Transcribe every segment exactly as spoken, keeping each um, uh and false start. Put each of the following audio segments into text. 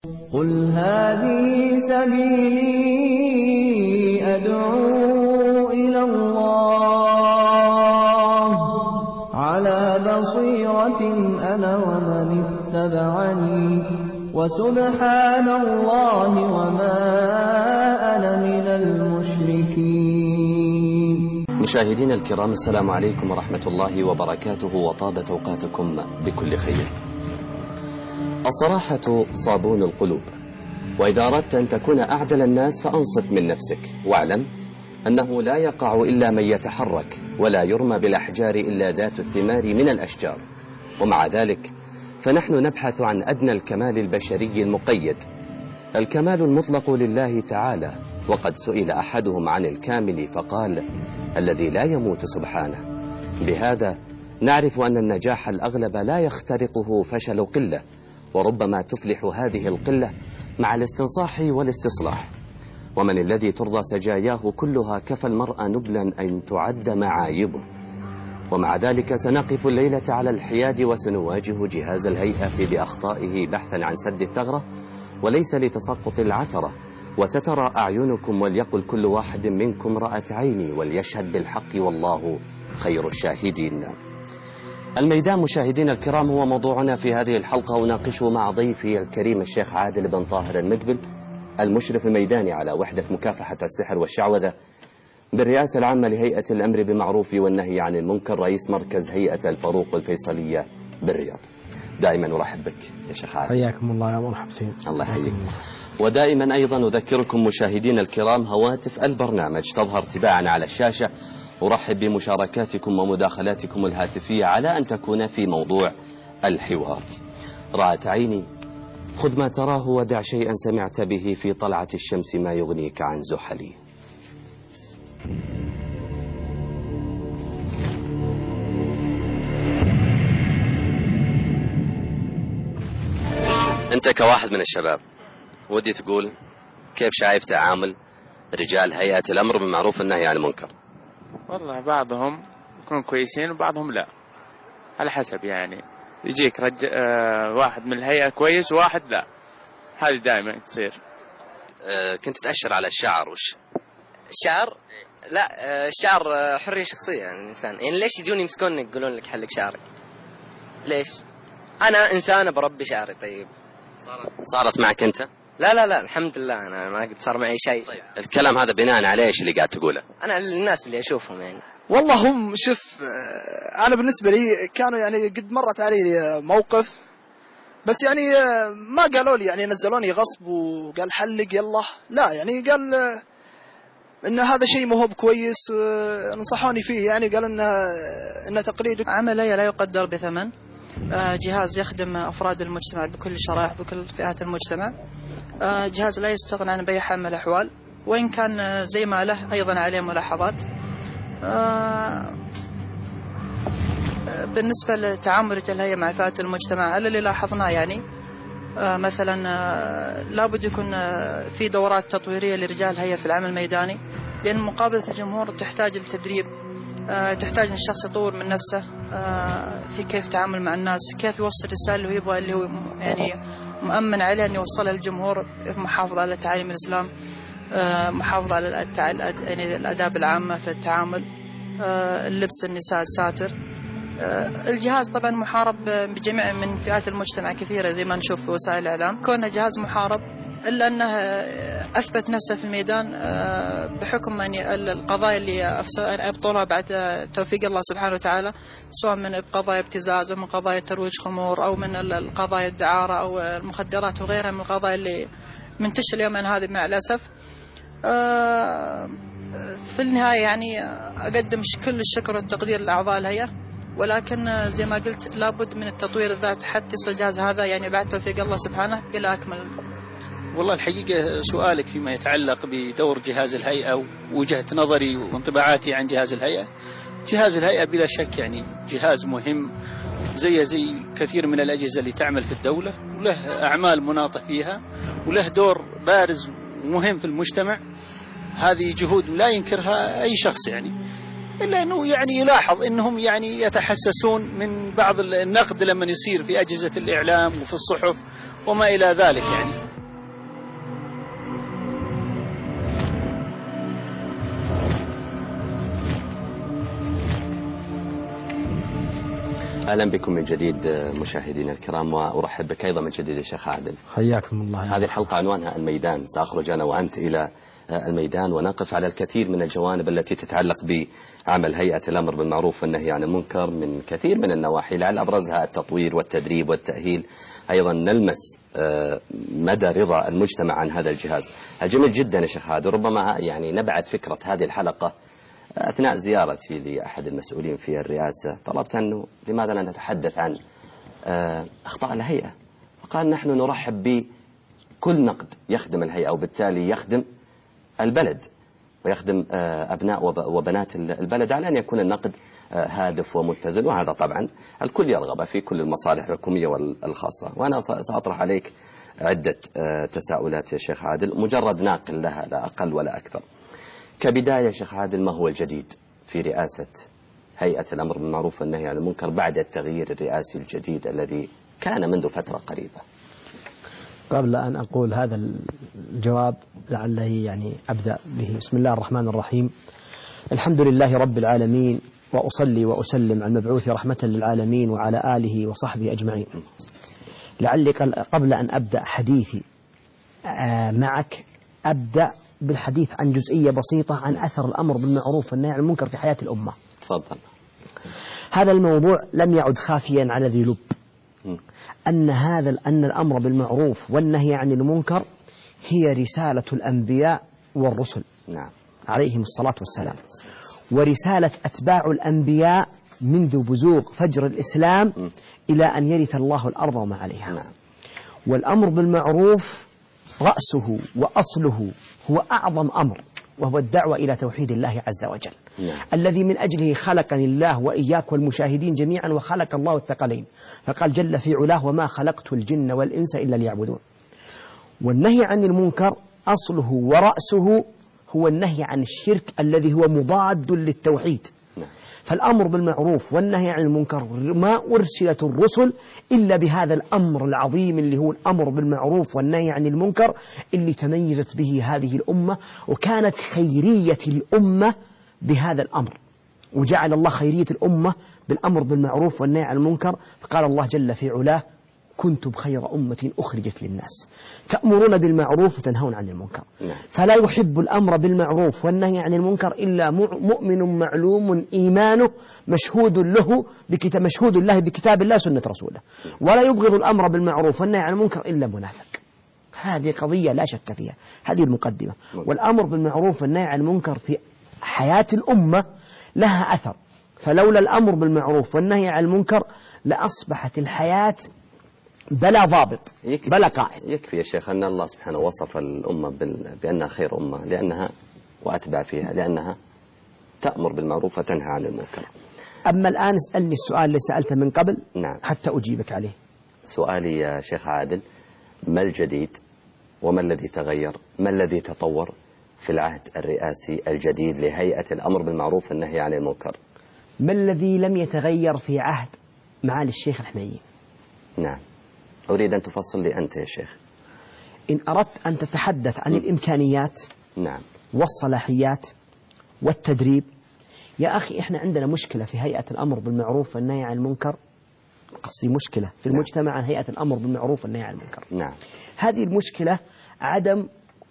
قُلْ هَٰذِهِ سَبِيلِي أَدْعُو إِلَى اللَّهِ ۚ عَلَىٰ بَصِيرَةٍ أَنَا وَمَنِ اتَّبَعَنِي ۖ وَسُبْحَانَ اللَّهِ وَمَا أَنَا مِنَ الْمُشْرِكِينَ. مشاهدينا الكرام، السلام عليكم ورحمة الله وبركاته، وطابت أوقاتكم بكل خير. الصراحة صابون القلوب، وإذا أردت أن تكون أعدل الناس فأنصف من نفسك، واعلم أنه لا يقع إلا من يتحرك، ولا يرمى بالأحجار إلا ذات الثمار من الأشجار. ومع ذلك فنحن نبحث عن أدنى الكمال البشري المقيد، الكمال المطلق لله تعالى. وقد سئل أحدهم عن الكامل فقال: الذي لا يموت سبحانه. بهذا نعرف أن النجاح الأغلب لا يخترقه فشل قلة، وربما تفلح هذه القلة مع الاستنصاح والاستصلاح. ومن الذي ترضى سجاياه كلها كفى المرء نبلا أن تعد معايبه. ومع ذلك سنقف الليلة على الحياد، وسنواجه جهاز الهيئة بأخطائه بحثا عن سد الثغرة وليس لتسقط العثرة. وسترى أعينكم وليقل كل واحد منكم رأت عيني، وليشهد بالحق والله خير الشاهدين. الميدان مشاهدينا الكرام هو موضوعنا في هذه الحلقة، أناقشه مع ضيفي الكريم الشيخ عادل بن طاهر المقبل، المشرف الميداني على وحدة مكافحة السحر والشعوذة بالرئاسة العامة لهيئة الأمر بالمعروف والنهي عن المنكر، رئيس مركز هيئة الفاروق الفيصلية بالرياض. دائما أرحب بك يا شيخ عادل. حياكم الله يا مرحبا سيد. الله يحييك. ودائما أيضا أذكركم مشاهدين الكرام هواتف البرنامج تظهر تباعا على الشاشة. أرحب بمشاركاتكم ومداخلاتكم الهاتفية على أن تكون في موضوع الحوار. رأت عيني، خذ ما تراه ودع شيئا سمعت به، في طلعة الشمس ما يغنيك عن زحلي. أنت كواحد من الشباب ودي تقول كيف شايف تعامل رجال هيئة الأمر بالمعروف والنهي عن المنكر؟ والله بعضهم يكونوا كويسين وبعضهم لا، على حسب. يعني يجيك رج... آه واحد من الهيئة كويس وواحد لا، هذه دائما تصير. آه كنت تأشر على الشعر. وش الشعر؟ لا، آه الشعر آه حرية شخصية يعني الإنسان. يعني ليش يجون يمسكونك يقولون لك حلق شعرك؟ ليش؟ أنا إنسان بربي شعري. طيب صارت صارت معك أنت؟ لا لا لا الحمد لله، أنا ما قد صار معي شيء. طيب الكلام هذا بناء على إيش اللي قاعد تقوله؟ أنا الناس اللي أشوفهم يعني. والله هم شوف، أنا بالنسبة لي كانوا يعني قد مرت علي موقف، بس يعني ما قالوا لي يعني نزلوني غصب وقال حلق يلا، لا يعني قال إن هذا شيء مو هو كويس، نصحوني فيه يعني قال إنه إنه تقليد. عملية لا يقدر بثمن، جهاز يخدم أفراد المجتمع بكل شرائح بكل فئات المجتمع، جهاز لا يستغنى عن بأي حال من الأحوال، وإن كان زي ما له أيضا عليه ملاحظات. بالنسبة لتعامل رجال الهيئة مع فئات المجتمع، اللي لاحظناه يعني مثلا لابد يكون في دورات تطويرية لرجال الهيئة في العمل الميداني، لأن مقابلة الجمهور تحتاج للتدريب، تحتاج أن الشخص يطور من نفسه في كيف تعامل مع الناس، كيف يوصل الرسالة اللي هو يبغى، اللي هو يعني مؤمن عليه أن يوصلها للجمهور، محافظ على تعاليم الإسلام، محافظ على يعني الآداب العامة في التعامل، اللبس النساء الساتر. الجهاز طبعا محارب بجميع من فئات المجتمع كثيرة زي ما نشوف في وسائل الإعلام. كونه جهاز محارب إلا أنه أثبت نفسه في الميدان بحكم أن القضايا اللي أبطلها بعد توفيق الله سبحانه وتعالى، سواء من قضايا ابتزاز أو من قضايا ترويج خمور أو من القضايا الدعارة أو المخدرات وغيرها من القضايا اللي منتشرة اليوم من هذه مع الأسف. في النهاية يعني أقدم كل الشكر والتقدير لأعضاء الهيئة، ولكن زي ما قلت لابد من التطوير الذات حتى يصل الجهاز هذا يعني بعد توفيق الله سبحانه إلى أكمل. والله الحقيقة سؤالك فيما يتعلق بدور جهاز الهيئة ووجهة نظري وانطباعاتي عن جهاز الهيئة، جهاز الهيئة بلا شك يعني جهاز مهم زي زي كثير من الأجهزة اللي تعمل في الدولة، وله أعمال مناطة فيها وله دور بارز ومهم في المجتمع. هذه جهود لا ينكرها أي شخص يعني، إلا أنه يعني يلاحظ أنهم يعني يتحسسون من بعض النقد لما يصير في أجهزة الإعلام وفي الصحف وما إلى ذلك يعني. أهلا بكم من جديد مشاهدينا الكرام، وأرحب بك أيضا من جديد يا شيخ عادل. حياكم الله. هذه الحلقة عنوانها الميدان، سأخرج أنا وأنت إلى الميدان ونقف على الكثير من الجوانب التي تتعلق بعمل هيئة الأمر بالمعروف والنهي عن المنكر من كثير من النواحي، لعل أبرزها التطوير والتدريب والتأهيل. أيضا نلمس مدى رضا المجتمع عن هذا الجهاز الجميل جدا يا شيخ عادل. ربما يعني نبعت فكرة هذه الحلقة أثناء زيارتي لأحد المسؤولين في الرئاسة، طلبت أنه لماذا لا نتحدث عن أخطاء الهيئة، فقال نحن نرحب بكل نقد يخدم الهيئة وبالتالي يخدم البلد ويخدم أبناء وبنات البلد، على أن يكون النقد هادف ومتزن، وهذا طبعا الكل يرغب في كل المصالح الحكومية والخاصة. وأنا سأطرح عليك عدة تساؤلات يا شيخ عادل، مجرد ناقل لها لا أقل ولا أكثر. كبداية شيخ عادل، ما هو الجديد في رئاسة هيئة الأمر بالمعروف والنهي عن المنكر بعد التغيير الرئاسي الجديد الذي كان منذ فترة قريبة؟ قبل أن أقول هذا الجواب لعله يعني أبدأ به. بسم الله الرحمن الرحيم، الحمد لله رب العالمين، وأصلي وأسلم على المبعوث رحمة للعالمين وعلى آله وصحبه أجمعين. لعلي قبل أن أبدأ حديثي معك أبدأ بالحديث عن جزئية بسيطة عن أثر الأمر بالمعروف والنهي عن المنكر في حياة الأمة. تفضل. هذا الموضوع لم يعد خافيا على ذي لب، أن هذا أن الأمر بالمعروف والنهي عن المنكر هي رسالة الأنبياء والرسل، نعم، عليهم الصلاة والسلام، ورسالة أتباع الأنبياء منذ بزوغ فجر الإسلام م. إلى أن يرث الله الأرض وما عليها. نعم. والأمر بالمعروف رأسه وأصله هو أعظم أمر، وهو الدعوة إلى توحيد الله عز وجل، نعم. الذي من أجله خلقني الله وإياك والمشاهدين جميعا، وخلق الله الثقلين، فقال جل في علاه وما خلقت الجن والإنس إلا ليعبدون. والنهي عن المنكر أصله ورأسه هو النهي عن الشرك الذي هو مضاد للتوحيد. نعم. فالأمر بالمعروف والنهي عن المنكر ما أرسلت الرسل إلا بهذا الأمر العظيم اللي هو الأمر بالمعروف والنهي عن المنكر، اللي تميزت به هذه الأمة، وكانت خيرية الأمة بهذا الأمر، وجعل الله خيرية الأمة بالأمر بالمعروف والنهي عن المنكر. فقال الله جل في علاه كنتم خير أمة أخرجت للناس تأمرون بالمعروف وتنهون عن المنكر. فلا يحب الأمر بالمعروف والنهي عن المنكر إلا مؤمن معلوم إيمانه مشهود له بكتاب مشهود الله بكتاب الله سنة رسوله، ولا يبغض الأمر بالمعروف والنهي عن المنكر إلا منافق. هذه قضية لا شك فيها، هذه المقدمة. والأمر بالمعروف والنهي عن المنكر في حياة الأمة لها أثر، فلولا الأمر بالمعروف والنهي عن المنكر لأصبحت الحياة بلا ضابط بلا قائد. يكفي يا شيخ أن الله سبحانه وصف الأمة بأنها خير أمة لأنها وأتبع فيها لأنها تأمر بالمعروف وتنهى عن المنكر. أما الآن اسألني السؤال اللي سألته من قبل، نعم، حتى أجيبك عليه. سؤالي يا شيخ عادل، ما الجديد وما الذي تغير، ما الذي تطور في العهد الرئاسي الجديد لهيئة الأمر بالمعروف والنهي عن المنكر؟ ما الذي لم يتغير في عهد معالي الشيخ الحميدي؟ نعم، أريد أن تفصل لي أنت يا شيخ. إن أردت أن تتحدث عن م. الإمكانيات، نعم، والصلاحيات والتدريب، يا أخي إحنا عندنا مشكلة في هيئة الأمر بالمعروف والنهي عن المنكر، قصدي مشكلة في المجتمع نعم. عن هيئة الأمر بالمعروف والنهي عن المنكر. نعم. هذه المشكلة عدم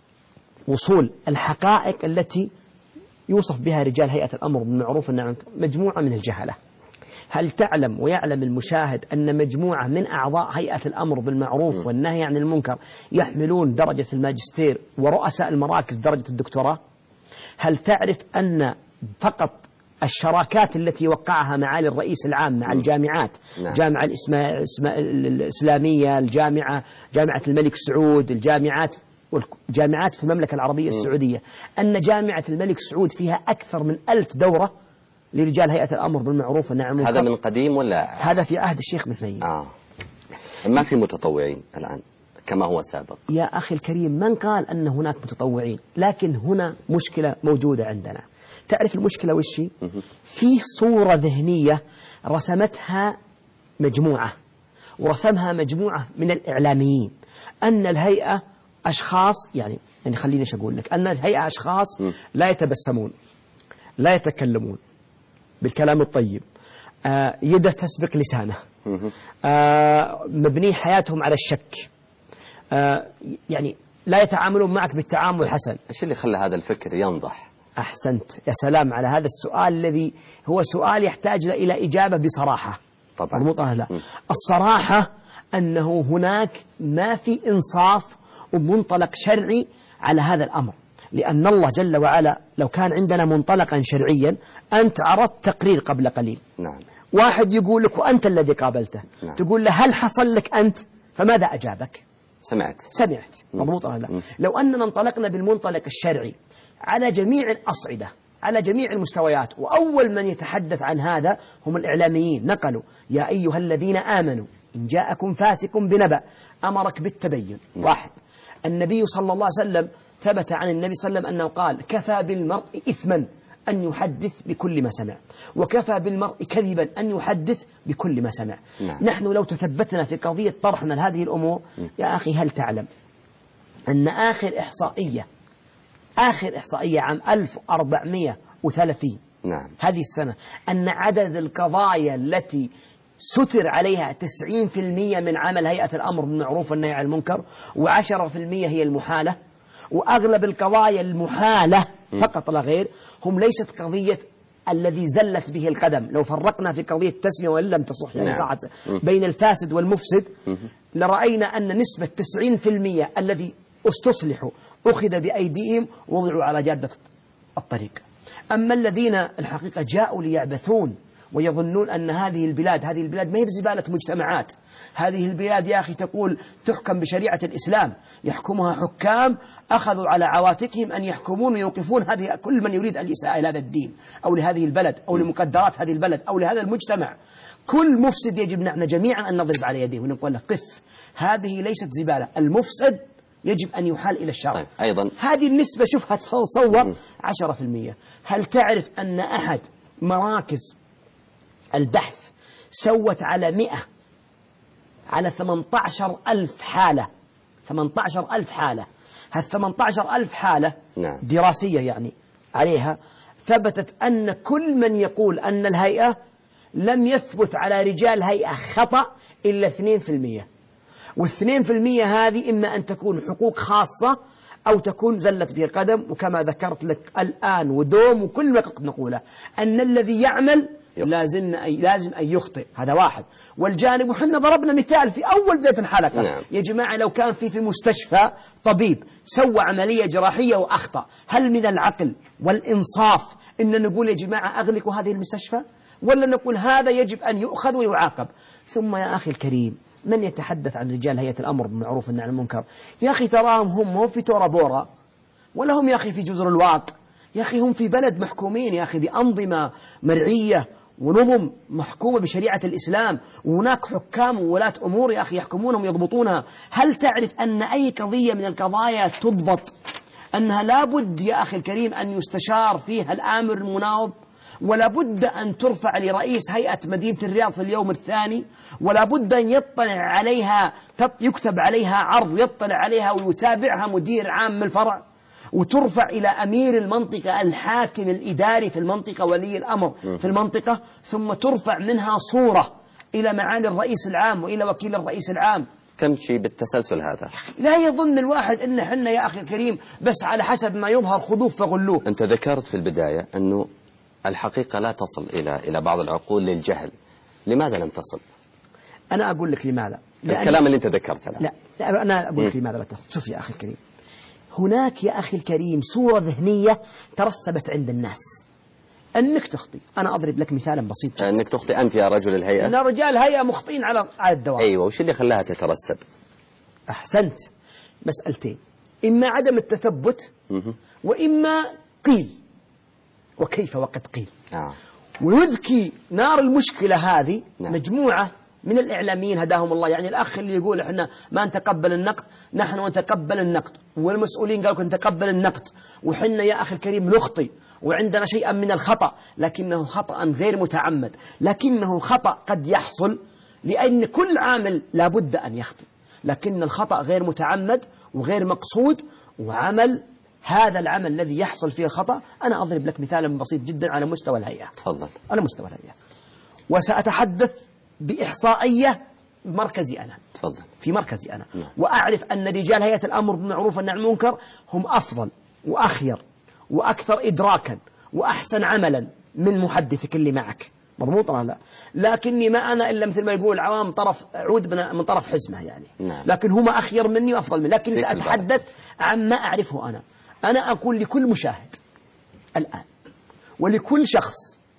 وصول الحقائق التي يوصف بها رجال هيئة الأمر بالمعروف والنهي عن المنكر، مجموعة من الجهلة. هل تعلم ويعلم المشاهد أن مجموعة من أعضاء هيئة الأمر بالمعروف والنهي عن المنكر يحملون درجة الماجستير ورؤساء المراكز درجة الدكتوراه؟ هل تعرف أن فقط الشراكات التي وقعها معالي الرئيس العام مع الجامعات، نعم. جامعة الإسلامية، الجامعة جامعة الملك سعود، الجامعات والجامعات في المملكة العربية السعودية، أن جامعة الملك سعود فيها أكثر من ألف دورة لرجال هيئة الأمر بالمعروف والنهي عن المنكر. هذا من قديم ولا؟ هذا في عهد الشيخ بن حميد. آه. ما في متطوعين الآن كما هو سابق. يا أخي الكريم، من قال أن هناك متطوعين؟ لكن هنا مشكلة موجودة عندنا. تعرف المشكلة وشي؟ في صورة ذهنية رسمتها مجموعة ورسمها مجموعة من الإعلاميين أن الهيئة أشخاص، يعني يعني خليني ايش أقول لك، أن الهيئة أشخاص لا يتبسمون، لا يتكلمون بالكلام الطيب، آه يده تسبق لسانه، آه مبني حياتهم على الشك، آه يعني لا يتعاملون معك بالتعامل الحسن. ايش اللي خلى هذا الفكر ينضح؟ أحسنت، يا سلام على هذا السؤال الذي هو سؤال يحتاج إلى إجابة بصراحة. طبعا لا. الصراحة أنه هناك ما في إنصاف ومنطلق شرعي على هذا الأمر، لأن الله جل وعلا لو كان عندنا منطلقا شرعيا، أنت عرضت تقرير قبل قليل، نعم، واحد يقول لك وأنت الذي قابلته، نعم. تقول له هل حصل لك أنت؟ فماذا أجابك؟ سمعت سمعت مضبوط ولا لا؟ لو أننا انطلقنا بالمنطلق الشرعي على جميع الأصعدة، على جميع المستويات، وأول من يتحدث عن هذا هم الإعلاميين، نقلوا يا أيها الذين آمنوا إن جاءكم فاسق بنبأ أمرك بالتبين. واحد، النبي صلى الله عليه وسلم ثبت عن النبي صلى الله عليه وسلم أنه قال كفى بالمرء إثما أن يحدث بكل ما سمع، وكفى بالمرء كذبا أن يحدث بكل ما سمع. نعم. نحن لو تثبتنا في قضية طرحنا لهذه الأمور، يا أخي هل تعلم أن آخر إحصائية آخر إحصائية عام ألف وأربعمائة وثلاثين، نعم، هذه السنة، أن عدد القضايا التي ستر عليها تسعين بالمئة من عمل هيئة الأمر بالمعروف والنهي عن المنكر، وعشرة في المئة هي المحالة، وأغلب القضايا المحالة فقط لا غير، هم ليست قضية الذي زلت به القدم. لو فرقنا في قضية التسمية وإن لم تصح يعني نعم. بين الفاسد والمفسد، لرأينا أن نسبة تسعين بالمئة الذي استصلحوا أخذ بأيديهم وضعوا على جادة الطريق. أما الذين الحقيقة جاءوا ليعبثون ويظنون أن هذه البلاد هذه البلاد ما هي بزبالة مجتمعات، هذه البلاد يا أخي تقول تحكم بشريعة الإسلام، يحكمها حكام أخذوا على عواتقهم أن يحكمون ويوقفون هذه كل من يريد الإساءة إلى هذا الدين أو لهذه البلد أو لمقدرات هذه البلد أو لهذا المجتمع. كل مفسد يجب نحن جميعا أن نضرب على يديه ونقول له قف، هذه ليست زبالة، المفسد يجب أن يحال إلى الشرع. طيب. أيضا هذه النسبة شوفها تصور عشرة في المئة. هل تعرف أن أحد مراكز البحث سوت على مئة على ثمانية عشر ألف حالة، ثمانية عشر ألف حالة، هال ثمانية عشر ألف حالة نعم. دراسية يعني عليها، ثبتت أن كل من يقول أن الهيئة لم يثبت على رجال هيئة خطأ إلا اثنين في المئة، والاثنين في المئة هذه إما أن تكون حقوق خاصة أو تكون زلت به القدم. وكما ذكرت لك الآن ودوم وكل ما كنت نقوله أن الذي يعمل لازم أي لازم أن يخطئ، هذا واحد. والجانب، وحنا ضربنا مثال في أول بداية الحلقة، نعم. يا جماعة لو كان في في مستشفى طبيب سوى عملية جراحية وأخطأ، هل من العقل والإنصاف إن نقول يا جماعة أغلقوا هذه المستشفى، ولا نقول هذا يجب أن يؤخذ ويعاقب؟ ثم يا أخي الكريم، من يتحدث عن رجال هيئة الأمر بالمعروف والنهي عن المنكر؟ يا أخي تراهم هم هم في تورا بورا، ولا هم يا أخي في جزر الواق، يا أخي هم في بلد محكومين يا أخي بأنظمة مرعية ونظم محكومة بشريعة الإسلام، وهناك حكام وولاة أمور يا أخي يحكمونهم ويضبطونها. هل تعرف أن أي قضية من القضايا تضبط أنها لابد يا أخي الكريم أن يستشار فيها الآمر المناوب، ولا بد أن ترفع لرئيس هيئة مدينة الرياض في اليوم الثاني، ولا بد أن يطلع عليها، يكتب عليها عرض ويطلع عليها ويتابعها مدير عام من الفرع، وترفع إلى أمير المنطقة الحاكم الإداري في المنطقة ولي الأمر في المنطقة، ثم ترفع منها صورة إلى معالي الرئيس العام وإلى وكيل الرئيس العام. تمشي بالتسلسل هذا. لا يظن الواحد إن حنا يا أخي الكريم بس على حسب ما يظهر خذوه فغلوه. أنت ذكرت في البداية أنه الحقيقة لا تصل إلى إلى بعض العقول للجهل، لماذا لم تصل؟ أنا أقول لك لماذا. الكلام اللي أنت ذكرته. لا. لا أنا أقول لك لماذا لا تصل. شوف يا أخي الكريم، هناك يا أخي الكريم صورة ذهنية ترسبت عند الناس أنك تخطي. أنا أضرب لك مثالا بسيط. أنك تخطي أنت يا رجل الهيئة؟ أنا رجال هيئة مخطئين على على الدوام. أيوة، وش اللي خلاها تترسب؟ أحسنت. مسألتين، إما عدم التثبت وإما قيل وكيف وقد قيل. آه. ويذكي نار المشكلة هذه نعم. مجموعة من الإعلاميين هداهم الله، يعني الأخ اللي يقول إحنا ما نتقبل النقد، نحن نتقبل النقد، والمسؤولين قالوا نتقبل النقد، وحنا يا أخي الكريم نخطئ وعندنا شيئا من الخطأ، لكنه خطأ غير متعمد، لكنه خطأ قد يحصل لأن كل عامل لابد أن يخطئ، لكن الخطأ غير متعمد وغير مقصود، وعمل هذا العمل الذي يحصل فيه الخطأ. أنا أضرب لك مثالا بسيط جدا على مستوى الهيئة. تفضل. على مستوى الهيئة، وسأتحدث بإحصائية مركزي أنا تفضل. في مركزي أنا نعم. وأعرف أن رجال هيئة الأمر بالمعروف والنهي عن المنكر هم أفضل وأخير وأكثر إدراكا وأحسن عملا من محدثك اللي معك، مضبوط ولا لا؟ لكني ما أنا إلا مثل ما يقول العوام طرف عود من طرف حزمة يعني نعم. لكن هم أخير مني وأفضل مني، لكن سأتحدث عن ما أعرفه أنا. أنا أقول لكل مشاهد الآن ولكل شخص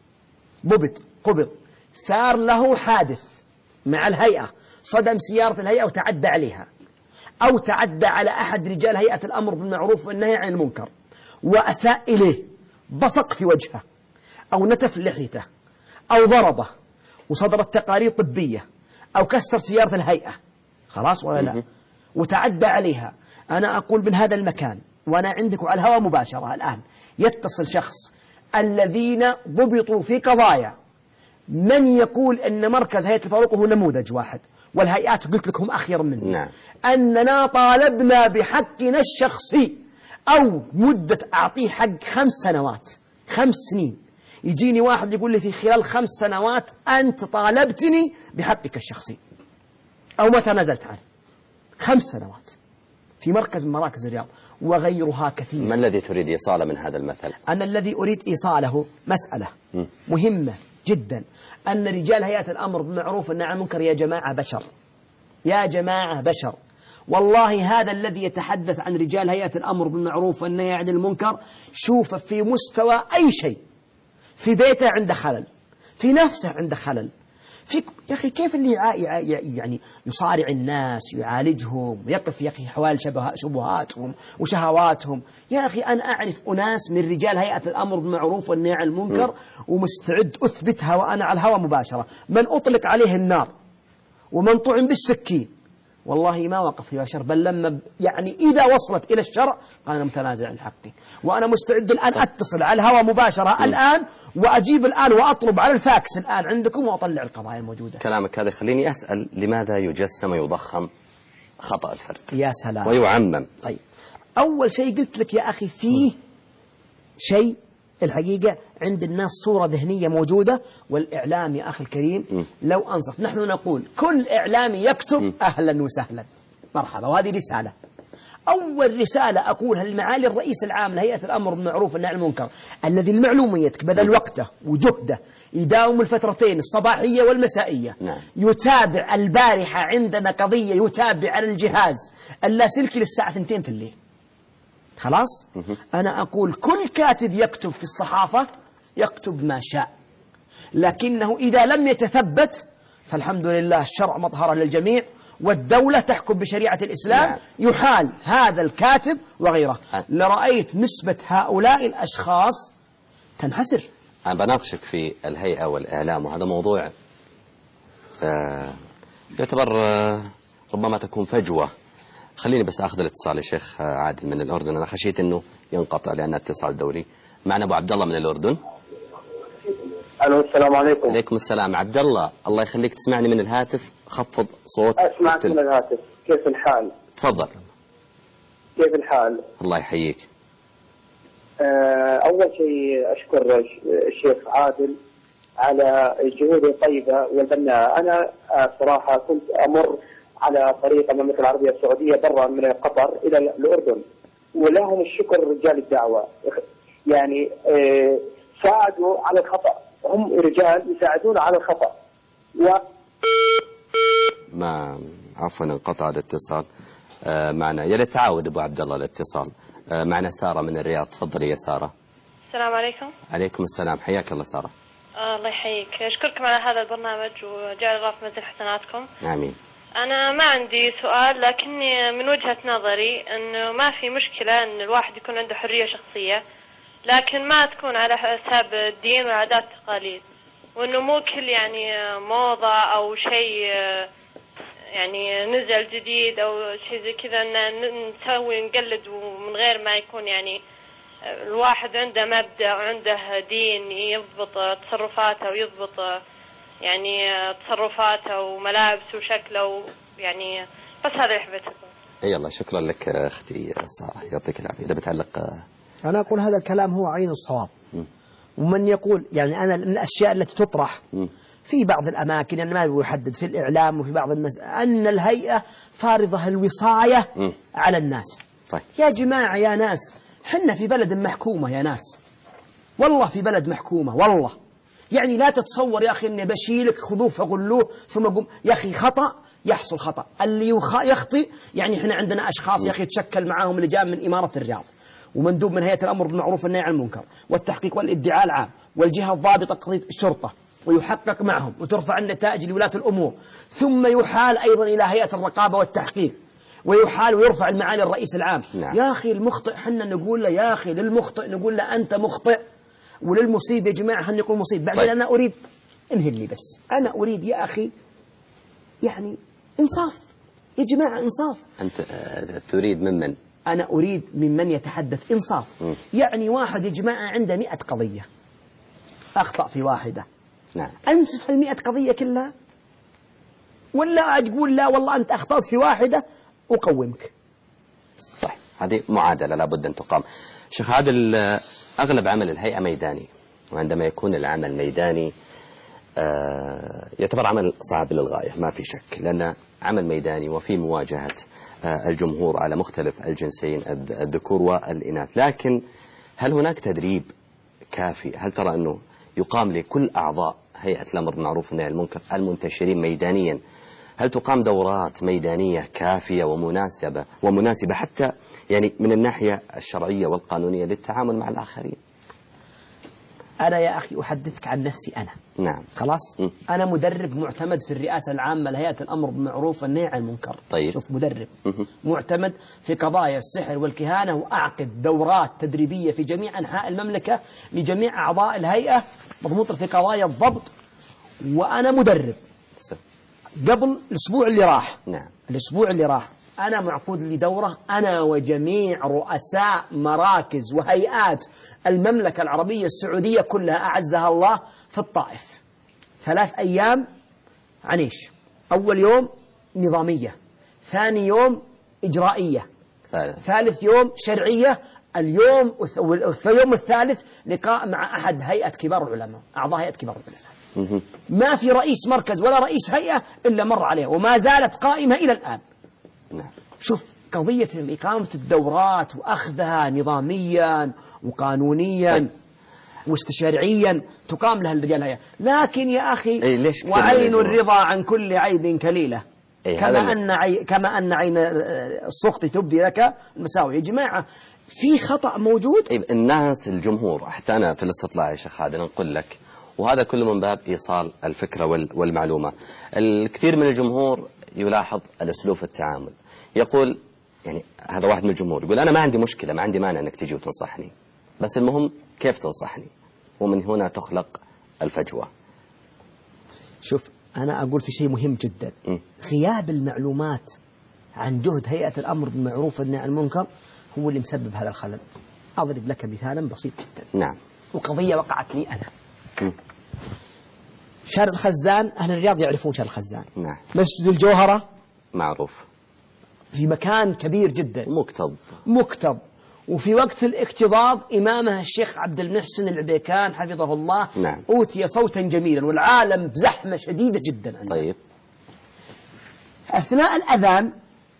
ضبط قبض صار له حادث مع الهيئة، صدم سيارة الهيئة وتعدى عليها، أو تعدى على أحد رجال هيئة الأمر بالمعروف والنهي عن المنكر وأساء إليه، بصق في وجهه أو نتف لحيته أو ضربه وصدرت تقارير طبية أو كسر سيارة الهيئة، خلاص ولا لا؟ وتعدى عليها. أنا أقول من هذا المكان وأنا عندك على الهواء مباشرة الآن يتصل شخص الذين ضبطوا في قضايا، من يقول أن مركز هيئة الفاروق هو نموذج واحد والهيئات قلت لك هم أخير منه نعم. أننا طالبنا بحقنا الشخصي أو مدة أعطيه حق خمس سنوات خمس سنين، يجيني واحد يقول لي في خلال خمس سنوات أنت طالبتني بحقك الشخصي أو ما تنازلت عنه، خمس سنوات في مركز من مراكز الرياض وغيرها كثير. ما الذي تريد إيصاله من هذا المثل؟ أنا الذي أريد إيصاله مسألة م. مهمة جدا، أن رجال هيئة الأمر بالمعروف والنهي عن المنكر يا جماعة بشر، يا جماعة بشر، والله هذا الذي يتحدث عن رجال هيئة الأمر بالمعروف والنهي عن المنكر شوف في مستوى أي شيء، في بيته عنده خلل، في نفسه عنده خلل، في يا أخي كيف اللي يعني يصارع الناس يعالجهم ويقف يا أخي حوال شبهاتهم وشهواتهم. يا أخي أنا أعرف أناس من رجال هيئة الأمر بالمعروف والنهي عن المنكر ومستعد أثبتها وأنا على الهواء مباشرة، من أطلق عليه النار ومن طعن بالسكين والله ما وقف في شر، بل لما يعني إذا وصلت إلى الشرع قال أنا متنازع عن حقي، وأنا مستعد الآن أتصل على الهواء مباشرة الآن وأجيب الآن وأطلب على الفاكس الآن عندكم وأطلع القضايا الموجودة. كلامك هذا خليني أسأل، لماذا يجسم ويضخم خطأ الفرد يا سلام ويعمم؟ طيب أول شيء قلت لك يا أخي فيه شيء الحقيقة عند الناس صورة ذهنية موجودة، والإعلام يا أخي الكريم م. لو أنصف نحن نقول كل إعلامي يكتب م. أهلا وسهلا مرحبا، وهذه رسالة. أول رسالة أقولها لمعالي الرئيس العام لهيئة الأمر بالمعروف والنهي عن المنكر الذي المعلوميتك بذل وقته وجهده يداوم الفترتين الصباحية والمسائية نعم. يتابع. البارحة عندنا قضية يتابع على الجهاز اللاسلكي للساعة اثنتين في الليل، خلاص. أنا أقول كل كاتب يكتب في الصحافة يكتب ما شاء، لكنه إذا لم يتثبت فالحمد لله الشرع مظهر للجميع والدولة تحكم بشريعة الإسلام نعم. يحال هذا الكاتب وغيره. لرأيت نسبة هؤلاء الأشخاص تنحسر. أنا بناقشك في الهيئة والإعلام، وهذا موضوع آه يعتبر آه ربما تكون فجوة. خليني بس أخذ الاتصال يا شيخ عادل من الأردن، أنا خشيت أنه ينقطع لأن اتصال دولي. معنا أبو عبد الله من الأردن. ألو السلام عليكم. عليكم السلام. عبد الله الله يخليك تسمعني من الهاتف، خفض صوت. أسمعك من الهاتف. كيف الحال؟ تفضل. كيف الحال؟ الله يحييك. أول شيء أشكر الشيخ عادل على جهوده الطيبة والبناءة. أنا صراحة كنت أمر على طريق المملكة العربية السعودية برا من قطر إلى الأردن، ولهم الشكر رجال الدعوة، يعني ساعدوا على الخطأ، هم رجال يساعدون على الخطأ و... ما عفوا انقطع الاتصال. آه معنا يا ليت تعاود ابو عبد الله الاتصال. آه معنا ساره من الرياض. تفضلي يا ساره. السلام عليكم. عليكم السلام، حياك الله ساره. آه الله يحييك، اشكركم على هذا البرنامج وجعل الله في ميزان حسناتكم. امين. انا ما عندي سؤال، لكني من وجهة نظري انه ما في مشكلة ان الواحد يكون عنده حرية شخصية، لكن ما تكون على حساب الدين والعادات والتقاليد، وانه مو كل يعني موضة او شيء يعني نزل جديد او شيء زي كذا ان نسوي نقلد ومن غير ما يكون يعني الواحد عنده مبدأ وعنده دين يضبط تصرفاته ويضبط يعني تصرفاته وملابسه وشكله يعني. بس هذا اللي حبيت أقول. يلا شكرا لك اختي ساره، يعطيك العافيه. اذا بتعلق. أنا أقول هذا الكلام هو عين الصواب، ومن يقول يعني أنا من الأشياء التي تطرح م. في بعض الأماكن يعني ما يحدد في الإعلام وفي بعض الناس أن الهيئة فارضة الوصاية م. على الناس. طيب. يا جماعة يا ناس، حنا في بلد محكومة يا ناس، والله في بلد محكومة والله. يعني لا تتصور يا أخي أني بشيلك خذوه فغلوه ثم قم. يا أخي خطأ يحصل خطأ، اللي يخطئ يعني إحنا عندنا أشخاص يا أخي تشكل معاهم لجان من إمارة الرياض ومندوب من هيئة الأمر بالمعروف والنهي عن المنكر والتحقيق والادعاء العام والجهة الضابطة قضية الشرطة، ويحقق معهم وترفع النتائج لولاة الأمور، ثم يحال أيضا إلى هيئة الرقابة والتحقيق ويحال ويرفع المعالي الرئيس العام. نعم. يا أخي المخطئ حنا نقول له يا أخي للمخطئ نقول له أنت مخطئ، وللمصيب يا جماعة خلينا نقول مصيب. بعدين طيب. أنا أريد انهي لي بس أنا أريد يا أخي يعني إنصاف يا جماعة، إنصاف. أنت تريد ممن؟ أنا أريد ممن يتحدث إنصاف. م. يعني واحد يا جماعة عنده مئة قضية أخطأ في واحدة، نعم. أنصف المئة قضية كلها، ولا تقول لا والله أنت أخطأت في واحدة أقومك؟ طيب هذه معادلة لابد أن تقام. شيخ عادل، أغلب عمل الهيئة ميداني، وعندما يكون العمل ميداني يعتبر عمل صعب للغاية ما في شك، لأن عمل ميداني وفي مواجهة الجمهور على مختلف الجنسين الذكور والإناث. لكن هل هناك تدريب كافي؟ هل ترى أنه يقام لكل أعضاء هيئة الأمر بالمعروف والنهي عن المنكر المنتشرين ميدانيا، هل تقام دورات ميدانية كافية ومناسبة ومناسبة حتى يعني من الناحية الشرعية والقانونية للتعامل مع الآخرين؟ أنا يا أخي أحدثك عن نفسي أنا. نعم. خلاص. م. أنا مدرب معتمد في الرئاسة العامة لهيئة الأمر بالمعروف والنهي عن المنكر. طيب. شوف مدرب م. معتمد في قضايا السحر والكهانة، وأعقد دورات تدريبية في جميع أنحاء المملكة لجميع أعضاء الهيئة مضبوطة في قضايا الضبط، وأنا مدرب. س. قبل الأسبوع اللي راح. نعم. الأسبوع اللي راح أنا معقود لي دورة أنا وجميع رؤساء مراكز وهيئات المملكة العربية السعودية كلها أعزها الله في الطائف. ثلاث أيام عنيش، أول يوم نظامية، ثاني يوم إجرائية، ثالث, ثالث يوم شرعية، اليوم اليوم الثالث لقاء مع أحد هيئة كبار العلماء، أعضاء هيئة كبار العلماء. ما في رئيس مركز ولا رئيس هيئة إلا مر عليه، وما زالت قائمة إلى الآن. نعم. شوف قضية إقامة الدورات وأخذها نظاميا وقانونيا طيب. واستشاريا تقام لها الرجال هيئة، لكن يا أخي إيه وعين الرضا عن كل عيب كليلة. إيه كما أن عي... كما أن عين السخط تبدي لك المساوي. يا جماعة في خطأ موجود. طيب الناس الجمهور، حتى أنا في الاستطلاع يا شيخ هذا نقول لك، وهذا كله من باب إيصال الفكرة والمعلومة. الكثير من الجمهور يلاحظ الأسلوب في التعامل، يقول يعني هذا واحد من الجمهور يقول أنا ما عندي مشكلة، ما عندي مانع أنك تجي وتنصحني، بس المهم كيف تنصحني، ومن هنا تخلق الفجوة. شوف أنا أقول في شيء مهم جدا، م. غياب المعلومات عن جهد هيئة الأمر بالمعروف والنهي عن المنكر هو اللي مسبب هذا الخلل. أضرب لك مثالا بسيط جدا. نعم. وقضية وقعت لي أنا. م. شارع الخزان، أهل الرياض يعرفون شارع الخزان. نعم. مسجد الجوهرة معروف، في مكان كبير جدا مكتظ مكتظ وفي وقت الاكتظاظ إمامه الشيخ عبد المحسن العبيكان حفظه الله نعم. أوتي صوتا جميلا والعالم بزحمة شديدة جدا. طيب. أثناء الأذان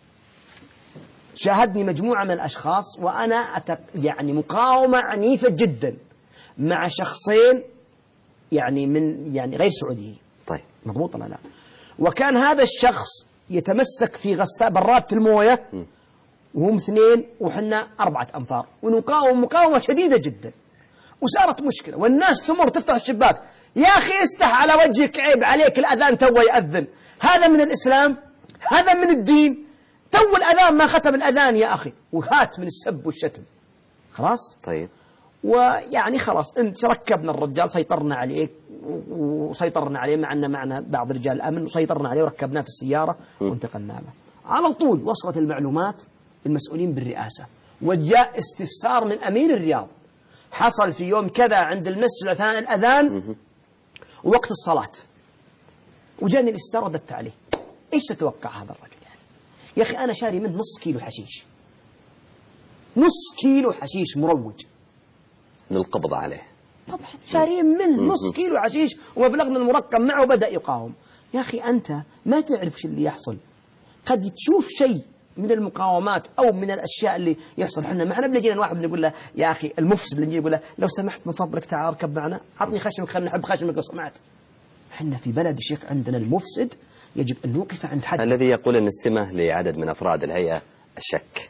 شاهدني مجموعة من الأشخاص وأنا أتق... يعني مقاومة عنيفة جدا مع شخصين يعني من يعني غير سعوديين. طيب. مضبوط ولا لا؟ وكان هذا الشخص يتمسك في غسالة برادة الموية م. وهم اثنين وحنا أربعة أنفار، ونقاوم مقاومة شديدة جدا، وصارت مشكلة والناس تمر تفتح الشباك، يا أخي استح على وجهك، عيب عليك الأذان تو يأذن، هذا من الإسلام؟ هذا من الدين؟ تو الأذان ما ختم الأذان يا أخي، وهات من السب والشتم. خلاص؟ طيب. ويعني خلاص انت ركبنا الرجال، سيطرنا عليه وسيطرنا عليه معنا معنا بعض رجال الأمن، وسيطرنا عليه وركبناه في السيارة وانتقلنا له. على طول وصلت المعلومات المسؤولين بالرئاسة، وجاء استفسار من أمير الرياض، حصل في يوم كذا عند المسجد أثناء الأذان ووقت الصلاة، وجاني الاستفسار رددت عليه. إيش تتوقع هذا الرجل يعني؟ يا أخي أنا شاري منه نص كيلو حشيش، نص كيلو حشيش مروج للقبض عليه، طبعا شارين منه نص كيلو حشيش ومبلغنا المرقم معه وبدأ يقاوم. يا أخي أنت ما تعرف شو اللي يحصل، قد تشوف شيء من المقاومات أو من الأشياء اللي يحصل. حنا ما احنا بنجينا واحد بنقول له يا أخي المفسد اللي نجي نقول له لو سمحت من فضلك تعال اركب معنا، عطني خشمك خلنا نحب خشمك لو سمعت. حنا في بلد الشيخ عندنا المفسد يجب أن نوقف عند حد. الذي يقول أن السمة لعدد من أفراد الهيئة الشك.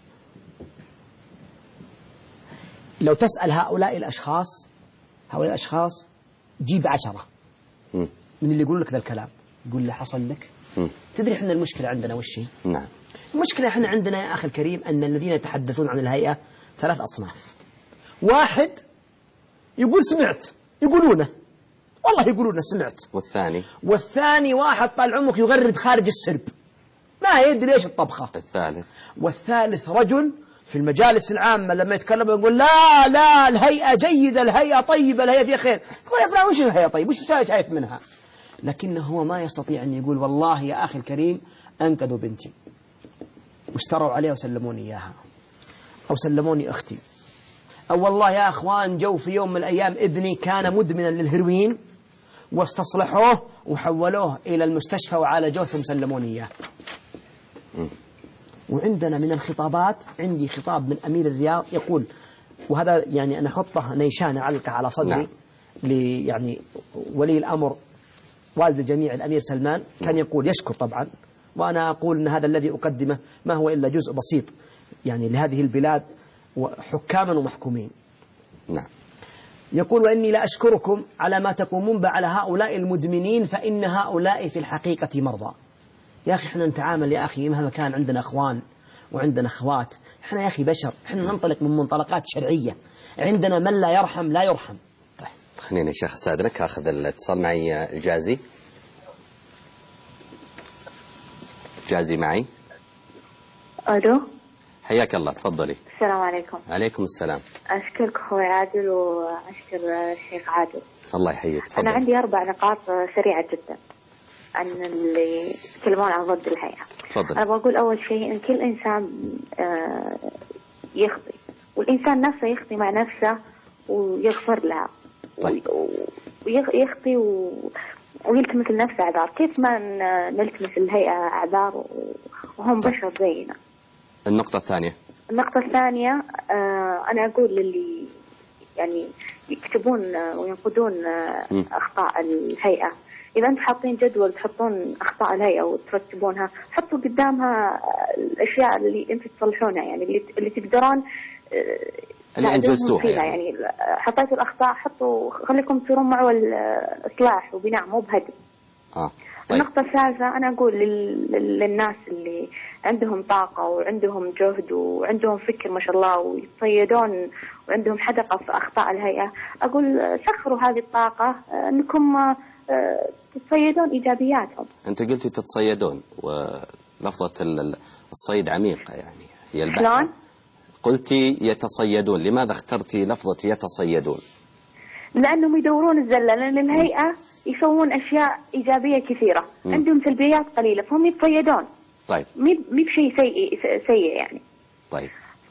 لو تسأل هؤلاء الأشخاص هؤلاء الأشخاص جيب عشرة م. من اللي يقول لك ذا الكلام، يقول له حصل لك م. تدري احنا المشكلة عندنا وش هي؟ نعم. المشكلة احنا عندنا يا أخي الكريم أن الذين يتحدثون عن الهيئة ثلاث أصناف. واحد يقول سمعت، يقولونه والله يقولونه سمعت. والثاني والثاني واحد طال عمرك يغرد خارج السرب ما يدري ايش الطبخة. الثالث والثالث رجل في المجالس العامة لما يتكلم يقول لا لا الهيئة جيدة، الهيئة طيبة، الهيئة فيها خير. يقول يا فلان وش الهيئة طيب، وش شايف منها؟ لكنه هو ما يستطيع أن يقول والله يا أخي الكريم أنقذوا بنتي واشتروا عليها وسلموني إياها، أو سلموني أختي، أو والله يا أخوان جو في يوم من الأيام ابني كان مدمنا للهيروين واستصلحوه وحولوه إلى المستشفى وعالجوه ثم سلموني إياه. وعندنا من الخطابات، عندي خطاب من أمير الرياض يقول، وهذا يعني أنا أحطه نيشان أعلقه على صدري. نعم. لي يعني ولي الأمر والد الجميع الأمير سلمان كان يقول يشكر طبعا، وأنا أقول أن هذا الذي أقدمه ما هو إلا جزء بسيط يعني لهذه البلاد وحكاما ومحكومين. نعم. يقول وإني لا أشكركم على ما تقومون به على هؤلاء المدمنين فإن هؤلاء في الحقيقة مرضى. يا أخي احنا نتعامل يا أخي مهما كان عندنا أخوان وعندنا أخوات، احنا يا أخي بشر، احنا ننطلق من منطلقات شرعية، عندنا من لا يرحم لا يرحم. طيب خليني يا شيخ استاذنك اخذ الاتصال معي. جازي جازي معي. الو حياك الله تفضلي. السلام عليكم. عليكم السلام. اشكرك اخوي عادل واشكر الشيخ عادل. الله يحييك تفضل. انا عندي اربع نقاط سريعه جدا عن اللي يتكلمون عن ضد الهيئه. تفضل. انا بقول اول شيء ان كل انسان يخطي، والانسان نفسه يخطي مع نفسه ويغفر لها. طيب. ويخطي ويلتمس لنفسه اعذار، كيف ما نلتمس الهيئه اعذار وهم بشر زينا. النقطة الثانية. النقطة الثانية آه أنا أقول للي يعني يكتبون وينقدون آه أخطاء الهيئة، إذا أنتم حاطين جدول تحطون أخطاء الهيئة وترتبونها، حطوا قدامها الأشياء اللي أنتم تصلحونها، يعني اللي اللي تقدرون آه اللي أنجزتوها يعني. يعني حطيتوا الأخطاء حطوا، خليكم تصيرون معول إصلاح وبناء مو بهدم. آه. طيب. النقطة الثالثة أنا أقول لل... للناس اللي عندهم طاقة وعندهم جهد وعندهم فكر ما شاء الله ويتصيدون وعندهم حدقة في أخطاء الهيئة، أقول سخروا هذه الطاقة أنكم تتصيدون إيجابياتهم. أنت قلتي تتصيدون، ولفظة الصيد عميقة يعني هي البحث. شلون؟ قلتي يتصيدون، لماذا اخترتي لفظة يتصيدون؟ لأنهم يدورون الزلة، لأن الهيئة يسوون أشياء إيجابية كثيرة، م. عندهم سلبيات قليلة فهم يتصيدون. طيب. مي بشيء سيء سيء يعني. طيب.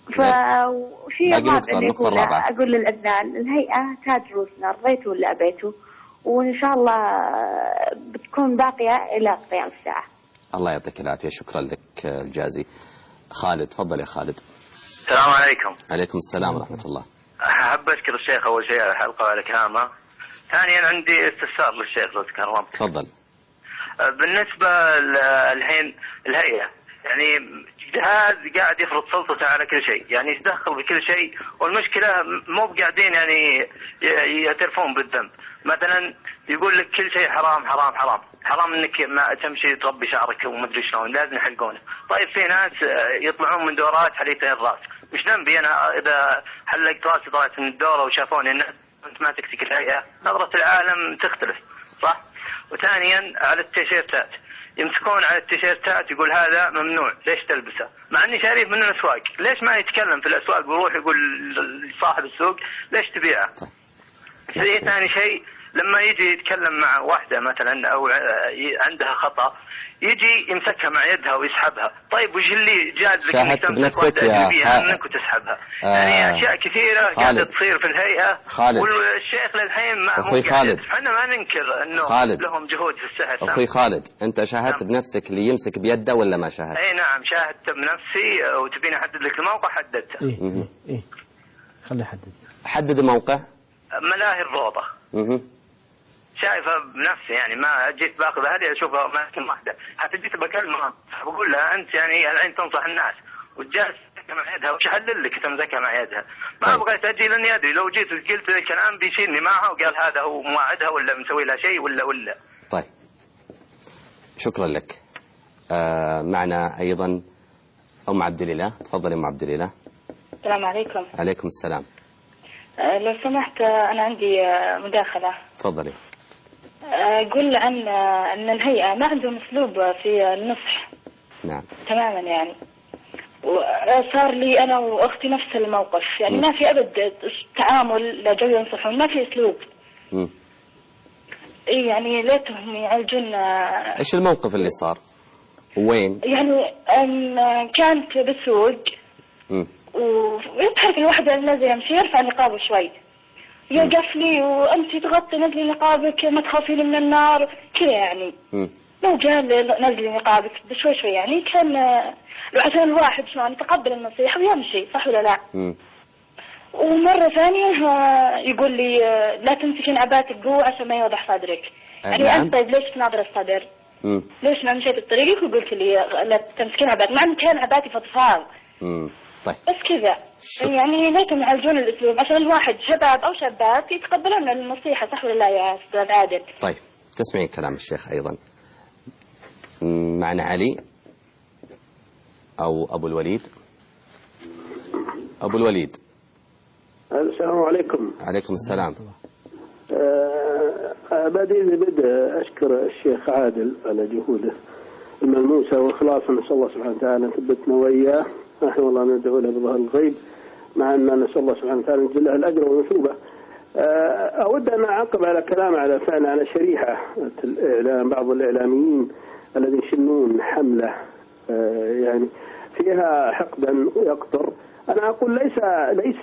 فشيء الرابع اللي أقول أقول للأبناء، الهيئة تاج روسنا، رضيتوا ولا أبيتوا، وإن شاء الله بتكون باقية إلى قيام الساعة. الله يعطيك العافية، شكرا لك الجازي. خالد تفضل يا خالد. السلام عليكم. عليكم السلام ورحمة الله. أحب أشكر الشيخ أول شيء على الحلقة وعلى كلامه. ثانيا عندي استفسار للشيخ لو تكرمت. تفضل. بالنسبة الحين الهيئة يعني جهاز قاعد يفرض سلطته على كل شيء، يعني يتدخل بكل شيء، والمشكلة مو بقاعدين يعني يعترفون بالذنب. مثلا يقول لك كل شيء حرام حرام حرام حرام انك ما تمشي تربي شعرك ومدري شلون لازم يحلقونه. طيب في ناس يطلعون من دورات حليقين الراس، مش ذنبي انا اذا حلقت راسي طلعت من الدوره وشافوني ان انت ما تكتك الهيئه، نظره العالم تختلف صح؟ وثانيا على التيشيرتات، يمسكون على التيشيرتات يقول هذا ممنوع ليش تلبسه، مع اني شاريه من الاسواق، ليش ما يتكلم في الاسواق ويروح يقول لصاحب السوق ليش تبيعه؟ ثاني شيء لما يجي يتكلم مع واحدة مثلا أو عندها خطأ يجي يمسكها مع يدها ويسحبها. طيب وش اللي جاز لك انك تمسك واحدة أجنبية عنك وتسحبها؟ آه يعني أشياء كثيرة قاعدة تصير في الهيئة خالد. والشيخ للحين ما أخوي خالد احنا ما ننكر أنه خالد. لهم جهود في السحر. أخوي خالد أنت شاهدت نعم. بنفسك اللي يمسك بيده ولا ما شاهدت؟ أي نعم شاهدت بنفسي. وتبيني أحدد لك الموقع حددته. إيه إيه خلي حدد حدد الموقع. ملاهي الروضة. اها شايفة بنفسي يعني ما جيت باخذ هذه اشوفها ماسكة واحدة. حتى جيت بكلمها بقول لها انت يعني الحين تنصح الناس وتجالس تمسكها مع يدها وش حلل لك تمسكها مع يدها؟ ما بغيت اجي لاني ادري لو جيت قلت كلام بيشيلني معها وقال هذا هو مواعدها ولا مسوي لها شيء ولا ولا. طيب شكرا لك. آه معنا ايضا ام عبد الاله. تفضلي ام عبد الاله. السلام عليكم. عليكم السلام. أه لو سمحت انا عندي مداخلة. تفضلي. أقول عن أن الهيئة ما عندهم أسلوب في النصح. نعم. تماما يعني. وصار لي أنا وأختي نفس الموقف يعني م. ما في أبد تعامل لا جو ينصحون ما في أسلوب. م. إيه يعني ليتهم يعالجون. إيش الموقف اللي صار؟ وين؟ يعني أن كانت بالسوق. م. ويضحك الواحدة الذي يمشي يرفع نقابه شوي. يقف لي وأنت تغطي نزلي نقابك ما تخافين من النار كذا يعني. م. لو قال نزلي نقابك بشوي شوي يعني كان عشان الواحد شلون يتقبل النصيحة ويمشي صح ولا لا؟ م. ومرة ثانية يقول لي لا تمسكين عباتك جوا عشان ما يوضح صدرك. يعني نعم. أنت طيب ليش تناظر الصدر؟ م. ليش ما مشيت بطريقك وقلت لي لا تمسكين عباتك مع أن كان عباتي فضفاض. طيب. بس كذا يعني ليتهم يعالجون الأسلوب عشان الواحد شباب أو شابات يتقبلون النصيحة صح ولا لا يا أستاذ عادل؟ طيب تسمعين كلام الشيخ أيضا. معنا علي أو أبو الوليد. أبو الوليد. السلام عليكم. عليكم السلام. أه بدي بدأ أشكر الشيخ عادل على جهوده الملموسة وإخلاصا نسأل الله سبحانه وتعالى أن ثبتنا وإياه. نحن والله ندعو له بظهر الغيب مع أن نسأل الله سبحانه وتعالى أن له الأجر والمثوبة. أود أن أعقب على كلام على فعل على شريحة الإعلام بعض الإعلاميين الذين يشنون حملة يعني فيها حقدا ويقطر. أنا أقول ليس ليس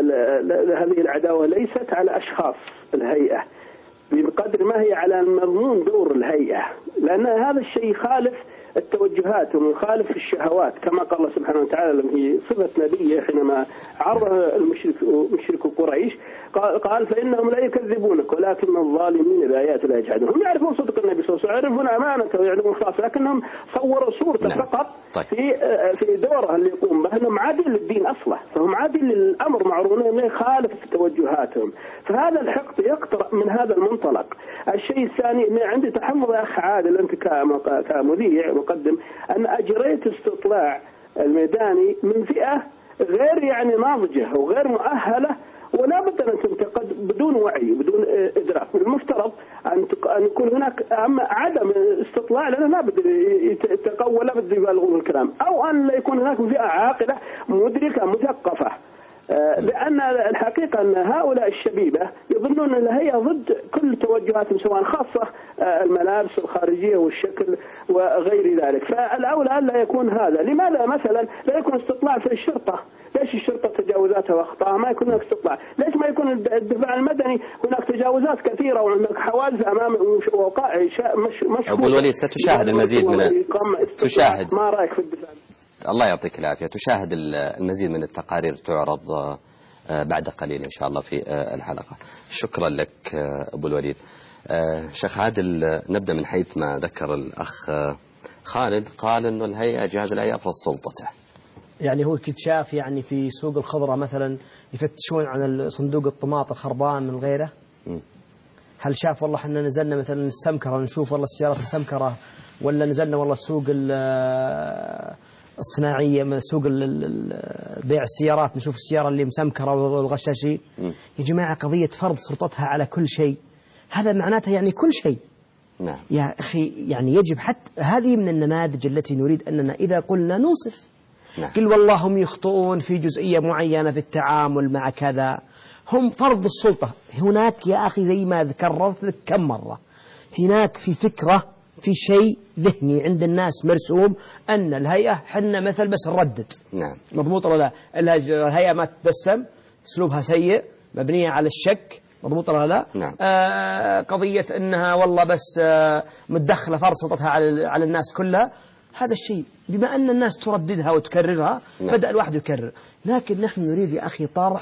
هذه العداوة ليست على أشخاص الهيئة بقدر ما هي على مضمون دور الهيئة، لأن هذا الشيء يخالف التوجهات ومخالف الشهوات كما قال الله سبحانه وتعالى لما هي صفة نبيه حينما عرض المشرك مشرك قريش قال, قال فإنهم لا يكذبونك ولكن الظالمين بآيات لا يجحدون. هم يعرفون صدق النبي صلى الله عليه وسلم يعرفون أمانته ويعرفون خلاص لكنهم صوروا صورته فقط طيب. في في دوره اللي يقوم به انهم عادل للدين اصلا فهم عادل للامر معروفين لا يخالف توجهاتهم. فهذا الحقد يقطر من هذا المنطلق. الشيء الثاني ان عندي تحمض يا اخ عادل انت كمذيع مقدم ان اجريت استطلاع الميداني من فئه غير يعني ناضجه وغير مؤهله ولا بد أن تنتقد بدون وعي بدون إدراك. المفترض أن أن يكون هناك أما عدم استطلاع لأنه لا بد يتقوى ولا بد يبالغون الكلام أو أن لا يكون هناك فئة عاقلة مدركة مثقفة. لأن الحقيقة أن هؤلاء الشبيبة يظنون أن هي ضد كل توجهاتهم سواء خاصة الملابس الخارجية والشكل وغير ذلك. فالأولى أن لا يكون هذا. لماذا مثلا لا يكون استطلاع في الشرطة؟ ليش الشرطة تجاوزاتها واخطاءها ما يكون هناك استطلاع؟ ليش ما يكون الدفاع المدني هناك تجاوزات كثيرة وهناك حوادث أمام وقائع مش أبو الوليد ستشاهد المزيد من تشاهد ما رأيك في الدفاع؟ الله يعطيك العافية. تشاهد المزيد من التقارير تعرض بعد قليل إن شاء الله في الحلقة. شكرا لك أبو الوليد. شيخ عادل نبدأ من حيث ما ذكر الأخ خالد قال أنه الهيئة جهاز الهيئة فرض سلطته. يعني هو كنت شاف يعني في سوق الخضرة مثلا يفتشون عن صندوق الطماط الخربان من غيره. م. هل شاف والله احنا نزلنا مثلا السمكرة نشوف والله السيارات السمكرة ولا نزلنا والله سوق الصناعية من سوق بيع السيارات نشوف السيارة اللي مسمكرة والغشاشين. يا جماعة قضية فرض سلطتها على كل شيء هذا معناته يعني كل شيء. نعم. يا أخي يعني يجب حتى هذه من النماذج التي نريد أننا إذا قلنا نوصف. نعم. قل والله هم يخطئون في جزئية معينة في التعامل مع كذا هم فرض السلطة. هناك يا أخي زي ما ذكرت لك كم مرة، هناك في فكرة، في شيء ذهني عند الناس مرسوم أن الهيئة حنا مثل بس نردد. نعم. مضبوط ولا لا؟ الهيئة ما تتبسم، أسلوبها سيء، مبنية على الشك، مضبوط ولا لا؟ نعم. آه قضية أنها والله بس آه متدخلة فرض سلطتها على على الناس كلها. هذا الشيء بما أن الناس ترددها وتكررها، نعم. بدأ الواحد يكرر. لكن نحن نريد يا أخي طرح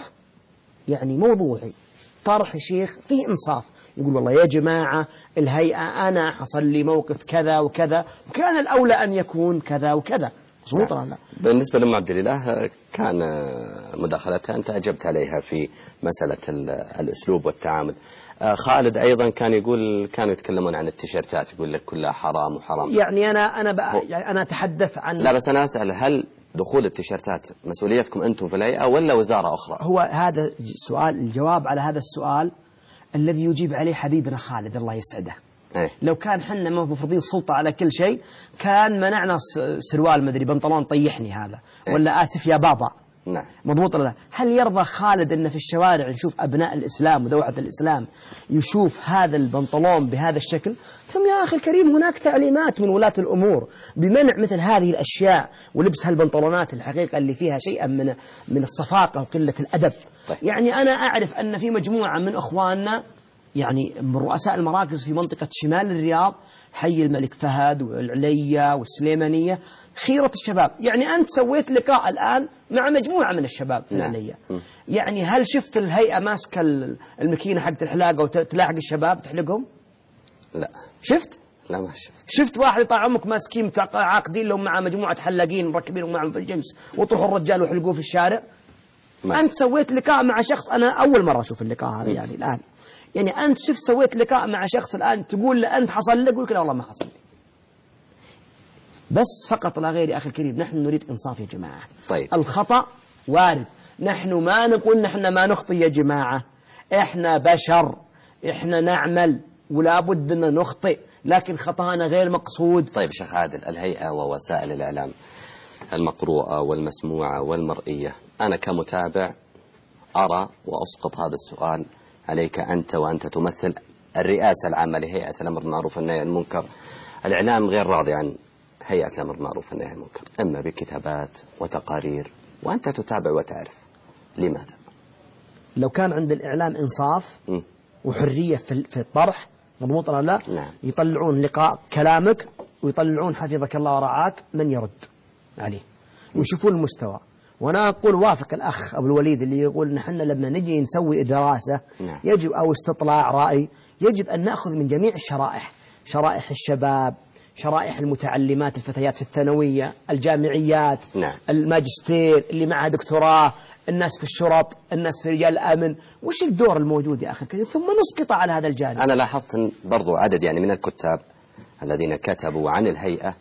يعني موضوعي، طرح يا شيخ فيه إنصاف، يقول والله يا جماعة الهيئة أنا حصل لي موقف كذا وكذا، وكان الأولى أن يكون كذا وكذا. مضبوط ولا لا؟ بالنسبة لأم عبد الإله كان مداخلتها أنت أجبت عليها في مسألة الأسلوب والتعامل. خالد أيضا كان يقول، كانوا يتكلمون عن التيشيرتات، يقول لك كلها حرام وحرام. يعني أنا أنا بقى يعني أنا أتحدث عن، لا بس أنا أسأل، هل دخول التيشيرتات مسؤوليتكم أنتم في الهيئة ولا وزارة أخرى؟ هو هذا سؤال، الجواب على هذا السؤال الذي يجيب عليه حبيبنا خالد الله يسعده. أيه. لو كان حنا مفروضين سلطة على كل شيء كان منعنا سروال مدري بنطلون طيحني هذا، أيه. ولا آسف يا بابا. نعم. مضبوط ولا لا؟ هل يرضى خالد أن في الشوارع نشوف أبناء الإسلام ودوحة الإسلام يشوف هذا البنطلون بهذا الشكل؟ ثم يا أخي الكريم هناك تعليمات من ولاة الأمور بمنع مثل هذه الأشياء ولبس هالبنطلونات الحقيقة اللي فيها شيئا من من الصفاقة وقلة الأدب. طيب. يعني أنا أعرف أن في مجموعة من أخواننا يعني من رؤساء المراكز في منطقة شمال الرياض، حي الملك فهد والعليا والسليمانية، خيرة الشباب. يعني أنت سويت لقاء الآن مع مجموعة من الشباب في العليا، يعني هل شفت الهيئة ماسكة الماكينة حقت الحلاقة وتلاحق الشباب تحلقهم؟ لا. شفت؟ لا ما شفت. شفت واحد يطلع عمك ماسكين عاقدين لهم مع مجموعة حلاقين مركبينهم معهم في الجنس وطرحوا الرجال وحلقوه في الشارع؟ ما. أنت سويت لقاء مع شخص، أنا أول مرة أشوف اللقاء هذا يعني الآن، يعني أنت شفت سويت لقاء مع شخص الآن تقول له أنت حصل لك، يقول لك لا والله ما حصل لي. بس فقط لا غير يا أخي الكريم، نحن نريد إنصاف يا جماعة. طيب. الخطأ وارد، نحن ما نقول نحن ما نخطئ يا جماعة، إحنا بشر، إحنا نعمل ولا بد أن نخطئ، لكن خطأنا غير مقصود. طيب شيخ عادل، الهيئة ووسائل الإعلام المقروءة والمسموعة والمرئية، أنا كمتابع أرى وأسقط هذا السؤال عليك أنت، وأنت تمثل الرئاسة العامة لهيئة الأمر بالمعروف والنهي عن المنكر. الإعلام غير راضي عن هيئة الأمر بالمعروف والنهي عن المنكر، إما بكتابات وتقارير، وأنت تتابع وتعرف. لماذا؟ لو كان عند الإعلام إنصاف م. وحرية في الطرح، مضبوط ولا لا؟ نعم. يطلعون لقاء كلامك ويطلعون حفظك الله ورعاك من يرد عليه ويشوفون المستوى. وأنا أقول وافق الأخ أبو الوليد اللي يقول نحن لما نجي نسوي دراسة نعم. يجب أو استطلاع رأي، يجب أن نأخذ من جميع الشرائح، شرائح الشباب، شرائح المتعلمات الفتيات في الثانوية، الجامعيات، نعم. الماجستير اللي معها دكتوراه، الناس في الشرط، الناس في رجال الأمن، وش الدور الموجود يا أخي الكريم، ثم نسقط على هذا الجانب. أنا لاحظت برضو عدد يعني من الكتاب الذين كتبوا عن الهيئة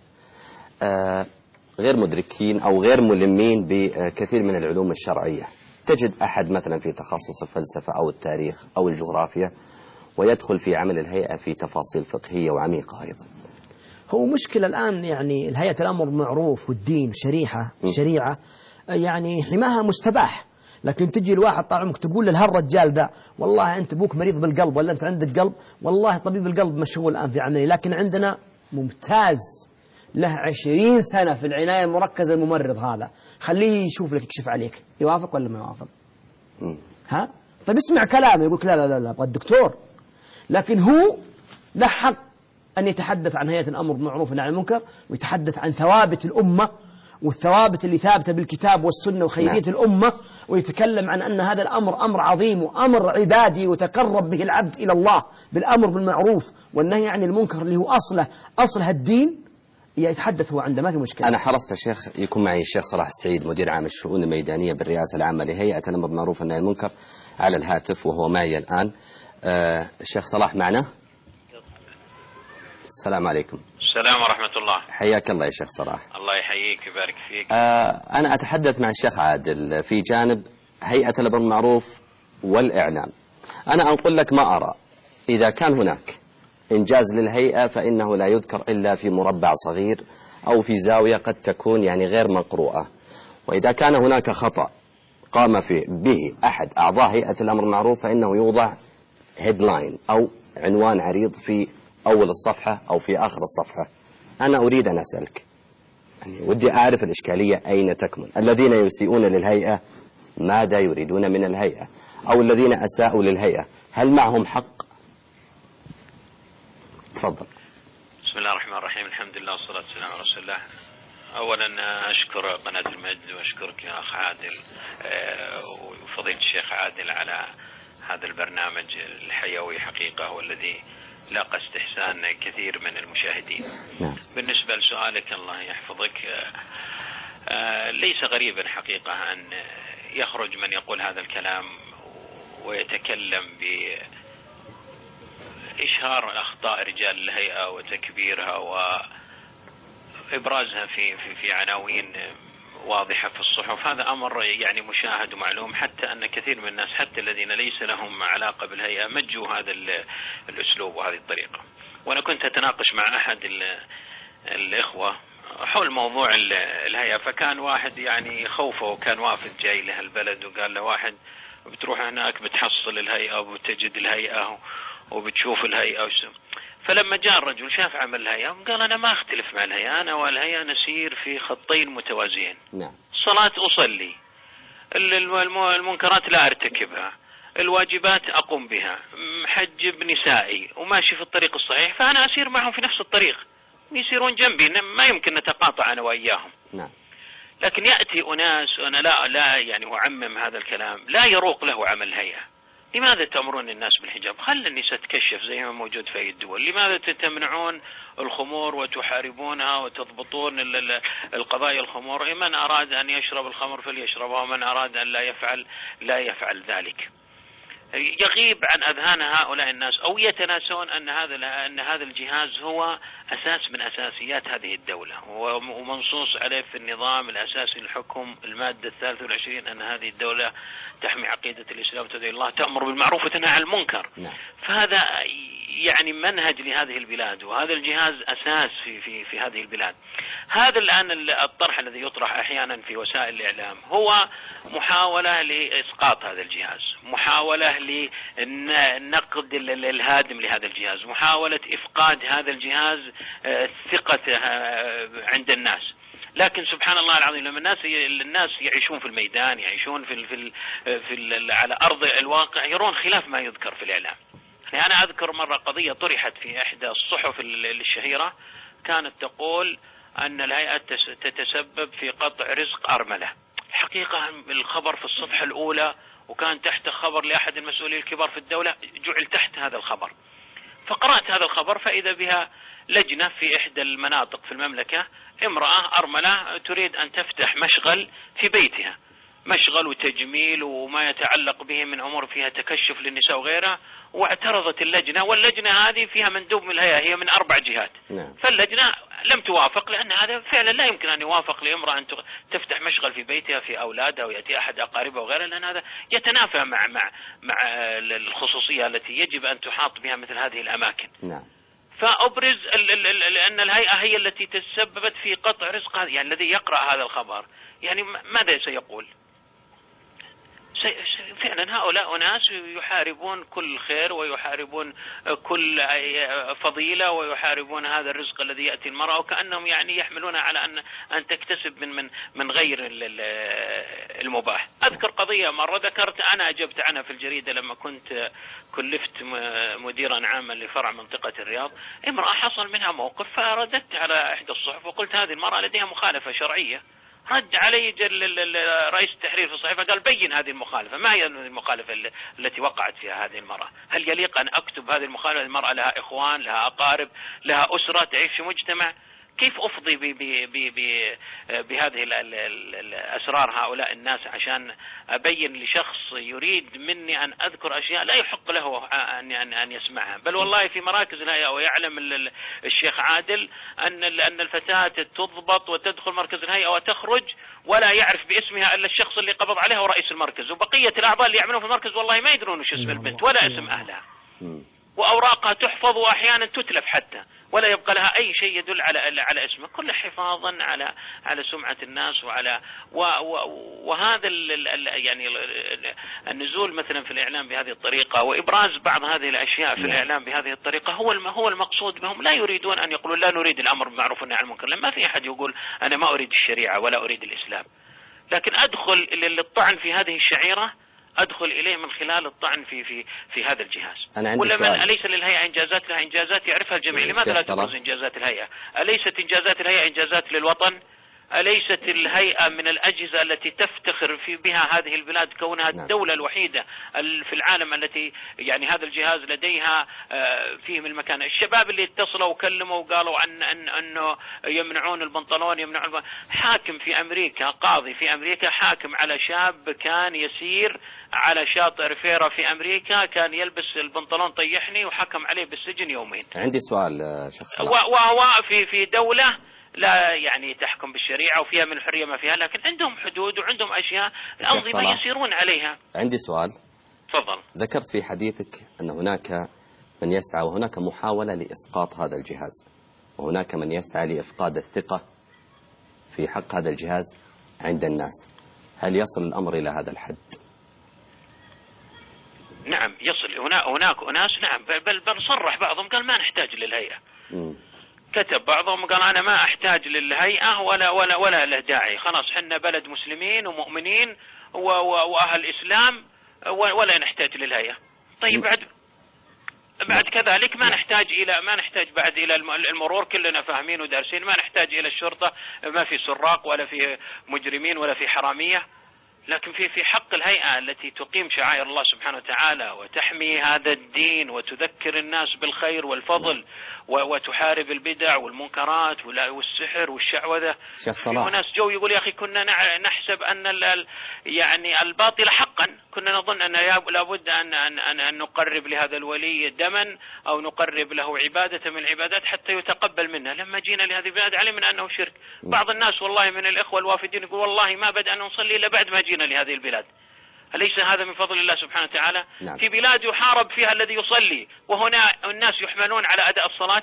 آه غير مدركين أو غير ملمين بكثير من العلوم الشرعية. تجد أحد مثلا في تخصص الفلسفة أو التاريخ أو الجغرافيا ويدخل في عمل الهيئة في تفاصيل فقهية وعميقة أيضا. هو مشكلة الآن يعني الهيئة الأمر بالمعروف والدين والشريعة الشريعة يعني حماها مستباح، لكن تجي الواحد طال عمرك تقول له هالرجال ده والله أنت أبوك مريض بالقلب ولا أنت عندك قلب، والله طبيب القلب مشغول الآن في عملية، لكن عندنا ممتاز له عشرين سنة في العناية المركزة الممرض، هذا خليه يشوف لك يكشف عليك، يوافق ولا ما يوافق؟ ها؟ طيب اسمع كلامه يقول لا لا لا لا أبغى الدكتور، لكن هو له حق أن يتحدث عن هيئة الأمر بالمعروف والنهي عن المنكر، ويتحدث عن ثوابت الأمة والثوابت اللي ثابتة بالكتاب والسنة وخيرية نعم. الأمة، ويتكلم عن أن هذا الأمر أمر عظيم وأمر عبادي وتقرب به العبد إلى الله بالأمر بالمعروف والنهي عن المنكر اللي هو أصله أصلها الدين، يتحدث هو عنده ما في مشكلة. أنا حرصت الشيخ يكون معي الشيخ صلاح السعيد مدير عام الشؤون الميدانية بالرئاسة العامة لهيئة الأمر بالمعروف والنهي عن المنكر على الهاتف وهو معي الآن. آه الشيخ صلاح معنا؟ السلام عليكم. السلام ورحمة الله. حياك الله يا شيخ صلاح. الله يحييك ويبارك فيك. آه أنا أتحدث مع الشيخ عادل في جانب هيئة الأمر بالمعروف والإعلام. أنا أنقل لك ما أرى، إذا كان هناك إنجاز للهيئة فإنه لا يذكر إلا في مربع صغير أو في زاوية قد تكون يعني غير مقروءة، وإذا كان هناك خطأ قام في به أحد أعضاء هيئة الأمر المعروف فإنه يوضع هيدلاين أو عنوان عريض في أول الصفحة أو في آخر الصفحة. أنا أريد أن أسألك، يعني ودي أعرف الإشكالية أين تكمن. الذين يسيئون للهيئة ماذا يريدون من الهيئة؟ أو الذين أساءوا للهيئة هل معهم حق؟ تفضل. بسم الله الرحمن الرحيم، الحمد لله والصلاة والسلام على رسول الله. أولا أشكر قناة المجد وأشكرك يا أخ عادل وفضيلة الشيخ عادل على هذا البرنامج الحيوي حقيقة والذي لاقى استحسان كثير من المشاهدين. بالنسبة لسؤالك الله يحفظك، ليس غريبا حقيقة أن يخرج من يقول هذا الكلام ويتكلم بإشهار أخطاء رجال الهيئة وتكبيرها وإبرازها في في في عناوين واضحة في الصحف. هذا أمر يعني مشاهد ومعلوم، حتى أن كثير من الناس حتى الذين ليس لهم علاقة بالهيئة مجوا هذا الأسلوب وهذه الطريقة. وأنا كنت أتناقش مع أحد الإخوة حول موضوع الهيئة، فكان واحد يعني خوفه وكان وافد جاي لهالبلد وقال له واحد بتروح هناك بتحصل الهيئة وبتجد الهيئة وبتشوف الهيئة. فلما جاء الرجل شاف عمل الهيئة قال أنا ما أختلف مع الهيئة، أنا والهيئة نسير في خطين متوازيين. نعم. صلاة أصلي، المنكرات لا أرتكبها، الواجبات أقوم بها، محجب نسائي وماشي في الطريق الصحيح، فأنا أسير معهم في نفس الطريق، يسيرون جنبي، ما يمكن نتقاطع أنا وإياهم. نعم. لكن يأتي أناس، وأنا لا لا يعني أعمم هذا الكلام، لا يروق له عمل الهيئة. لماذا تأمرون الناس بالحجاب؟ خلي النساء تكشف زي ما موجود في أي الدول. لماذا تمنعون الخمور وتحاربونها وتضبطون القضايا الخمور؟ من أراد أن يشرب الخمر فليشربها، ومن أراد أن لا يفعل لا يفعل ذلك. يغيب عن أذهان هؤلاء الناس أو يتناسون أن هذا أن هذا الجهاز هو أساس من أساسيات هذه الدولة، ومنصوص عليه في النظام الأساسي للحكم المادة الثالثة والعشرين أن هذه الدولة تحمي عقيدة الإسلام وتدعي الله، تأمر بالمعروف وتنهى عن المنكر. نعم. فهذا يعني منهج لهذه البلاد، وهذا الجهاز أساس في في في هذه البلاد. هذا الآن الطرح الذي يطرح أحيانا في وسائل الإعلام هو محاولة لإسقاط هذا الجهاز، محاولة لنقد الهادم لهذا الجهاز، محاولة إفقاد هذا الجهاز ثقته عند الناس. لكن سبحان الله العظيم لما الناس الناس يعيشون في الميدان، يعيشون في ال في ال في ال على أرض الواقع، يرون خلاف ما يذكر في الإعلام. يعني أنا أذكر مرة قضية طرحت في إحدى الصحف الشهيرة كانت تقول أن الهيئة تتسبب في قطع رزق أرملة. الحقيقة الخبر في الصفحة الأولى وكان تحت خبر لأحد المسؤولين الكبار في الدولة، جعل تحت هذا الخبر. فقرأت هذا الخبر فإذا بها لجنة في إحدى المناطق في المملكة، امرأة أرملة تريد أن تفتح مشغل في بيتها، مشغل وتجميل وما يتعلق به من أمور فيها تكشف للنساء وغيرها. واعترضت اللجنة، واللجنة هذه فيها مندوب من الهيئة، هي من أربع جهات. نعم. فاللجنة لم توافق، لأن هذا فعلا لا يمكن أن يوافق لامرأة أن تفتح مشغل في بيتها في أولادها ويأتي أحد أقاربها وغيرها، لأن هذا يتنافى مع مع مع الخصوصية التي يجب أن تحاط بها مثل هذه الأماكن. نعم. فأبرز أن الهيئة هي التي تسببت في قطع رزق، يعني الذي يقرأ هذا الخبر يعني ماذا سيقول؟ فعلا هؤلاء ناس يحاربون كل خير ويحاربون كل فضيلة ويحاربون هذا الرزق الذي يأتي المرأة، وكأنهم يعني يحملون على أن أن تكتسب من من من غير المباح. أذكر قضية مرة ذكرت أنا أجبت عنها في الجريدة لما كنت كلفت مديرا عاما لفرع منطقة الرياض. امرأة حصل منها موقف فرددت على إحدى الصحف وقلت هذه المرأة لديها مخالفة شرعية. رد علي رئيس التحرير في الصحيفة قال بين هذه المخالفة، ما هي المخالفة التي وقعت فيها هذه المرأة؟ هل يليق أن أكتب هذه المخالفة؟ المرأة لها إخوان، لها أقارب، لها أسرة، تعيش في مجتمع. كيف أفضي ب ب ب ب بهذه الأسرار هؤلاء الناس عشان أبين لشخص يريد مني أن أذكر أشياء لا يحق له أن أن أن يسمعها؟ بل والله في مراكز الهيئة ويعلم الشيخ عادل أن أن الفتاة تضبط وتدخل مركز الهيئة وتخرج ولا يعرف باسمها إلا الشخص اللي قبض عليها ورئيس المركز، وبقية الأعضاء اللي يعملون في المركز والله ما يدرون وش اسم البنت ولا اسم أهلها. وأوراقها تحفظ وأحيانا تتلف حتى، ولا يبقى لها أي شيء يدل على على اسمه، كل حفاظا على على سمعة الناس وعلى و و وهذا ال ال يعني النزول مثلا في الإعلام بهذه الطريقة وإبراز بعض هذه الأشياء في الإعلام بهذه الطريقة هو هو المقصود بهم. لا يريدون أن يقولوا لا نريد الأمر بالمعروف والنهي عن المنكر، لأن ما في أحد يقول أنا ما أريد الشريعة ولا أريد الإسلام، لكن أدخل للطعن في هذه الشعيرة أدخل إليه من خلال الطعن في في في هذا الجهاز. ولا من أليس للهيئة إنجازات؟ لها إنجازات يعرفها الجميع، لماذا لا تبرز إنجازات الهيئة؟ أليست إنجازات الهيئة إنجازات للوطن؟ أليست الهيئة من الأجهزة التي تفتخر في بها هذه البلاد كونها الدولة الوحيدة في العالم التي يعني هذا الجهاز لديها فيه من المكان؟ الشباب اللي اتصلوا وكلموا وقالوا أن أن أنه يمنعون البنطلون يمنعون حاكم في أمريكا، قاضي في أمريكا حاكم على شاب كان يسير على شاطئ ريفيرا في أمريكا، كان يلبس البنطلون طيحني وحكم عليه بالسجن يومين. عندي سؤال شخص، وهو في في دولة لا يعني تحكم بالشريعة وفيها من الحرية ما فيها، لكن عندهم حدود وعندهم أشياء الأنظمة يسيرون عليها. عندي سؤال. تفضل. ذكرت في حديثك أن هناك من يسعى وهناك محاولة لإسقاط هذا الجهاز، وهناك من يسعى لإفقاد الثقة في حق هذا الجهاز عند الناس. هل يصل الأمر إلى هذا الحد؟ نعم يصل. هناك هناك أناس نعم بل بل صرح بعضهم قال ما نحتاج للهيئة. م. كتب بعضهم قال أنا ما أحتاج للهيئة ولا ولا ولا له داعي، خلاص حنا بلد مسلمين ومؤمنين وأهل إسلام ولا نحتاج للهيئة. طيب بعد بعد كذلك ما نحتاج إلى ما نحتاج بعد إلى المرور، كلنا فاهمين ودارسين، ما نحتاج إلى الشرطة، ما في سراق ولا في مجرمين ولا في حرامية، لكن في في حق الهيئة التي تقيم شعائر الله سبحانه وتعالى وتحمي هذا الدين وتذكر الناس بالخير والفضل وتحارب البدع والمنكرات والسحر والشعوذة. وناس جو يقول يا أخي كنا نحسب أن يعني الباطل حقا، كنا نظن أن لابد أن أن أن نقرب لهذا الولي دما أو نقرب له عبادة من العبادات حتى يتقبل منا. لما جينا لهذه البلاد علمنا أنه شرك. بعض الناس والله من الإخوة الوافدين يقول والله ما بدأنا نصلي إلا بعد ما جينا لهذه البلاد. أليس هذا من فضل الله سبحانه وتعالى؟ نعم. في بلاد يحارب فيها الذي يصلي وهنا الناس يحملون على أداء الصلاة.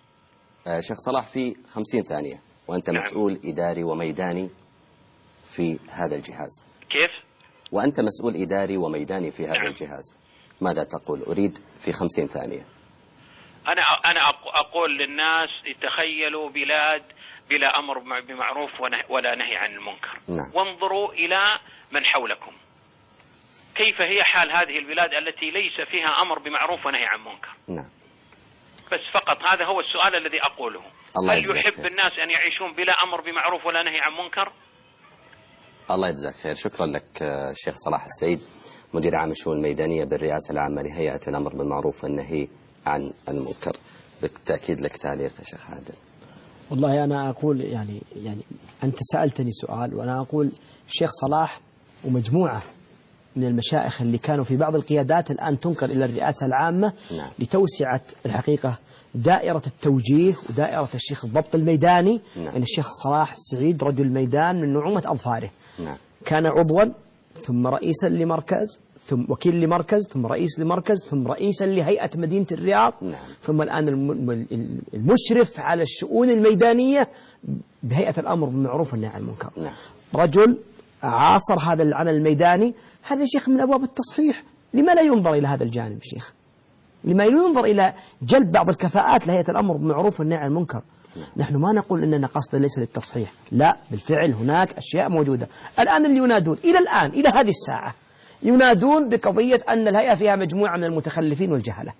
آه شيخ صلاح في خمسين ثانية وأنت نعم. مسؤول إداري وميداني في هذا الجهاز. كيف؟ وأنت مسؤول إداري وميداني في هذا نعم. الجهاز، ماذا تقول؟ أريد في خمسين ثانية. أنا أنا أقول للناس تخيلوا بلاد بلا أمر بمعروف ولا نهي عن المنكر. نعم. وانظروا إلى من حولكم كيف هي حال هذه البلاد التي ليس فيها أمر بمعروف ونهي عن منكر. نعم. بس فقط هذا هو السؤال الذي أقوله. هل يحب خير. الناس أن يعيشون بلا أمر بمعروف ولا نهي عن منكر؟ الله يجزاك خير. شكرا لك الشيخ صلاح السعيد، مدير عام الشؤون الميدانية بالرئاسة العامة لهيئة الأمر بالمعروف والنهي عن المنكر. بالتأكيد لك تعليق يا شيخ عادل. والله أنا أقول يعني يعني أنت سألتني سؤال وأنا أقول الشيخ صلاح ومجموعة من المشايخ اللي كانوا في بعض القيادات الآن تنقل إلى الرئاسة العامة نعم. لتوسعة الحقيقة دائرة التوجيه ودائرة الشيخ الضبط الميداني. نعم. يعني الشيخ صلاح السعيد رجل ميدان من نعومة أظفاره. نعم. كان عضوا ثم رئيسا لمركز ثم وكيل لمركز ثم رئيس لمركز ثم رئيسا لهيئة مدينة الرياض. نعم. ثم الآن المشرف على الشؤون الميدانية بهيئة الأمر بالمعروف والنهي عن المنكر. نعم. رجل عاصر هذا العمل الميداني. هذا شيخ من أبواب التصحيح. لما لا ينظر إلى هذا الجانب شيخ؟ لما ينظر إلى جلب بعض الكفاءات لهيئة الأمر بالمعروف والنهي عن المنكر؟ نعم. نحن ما نقول أننا قصد ليس للتصحيح، لا بالفعل هناك أشياء موجودة. الآن اللي ينادون إلى الآن إلى هذه الساعة ينادون بقضية أن الهيئة فيها مجموعة من المتخلفين والجهلة.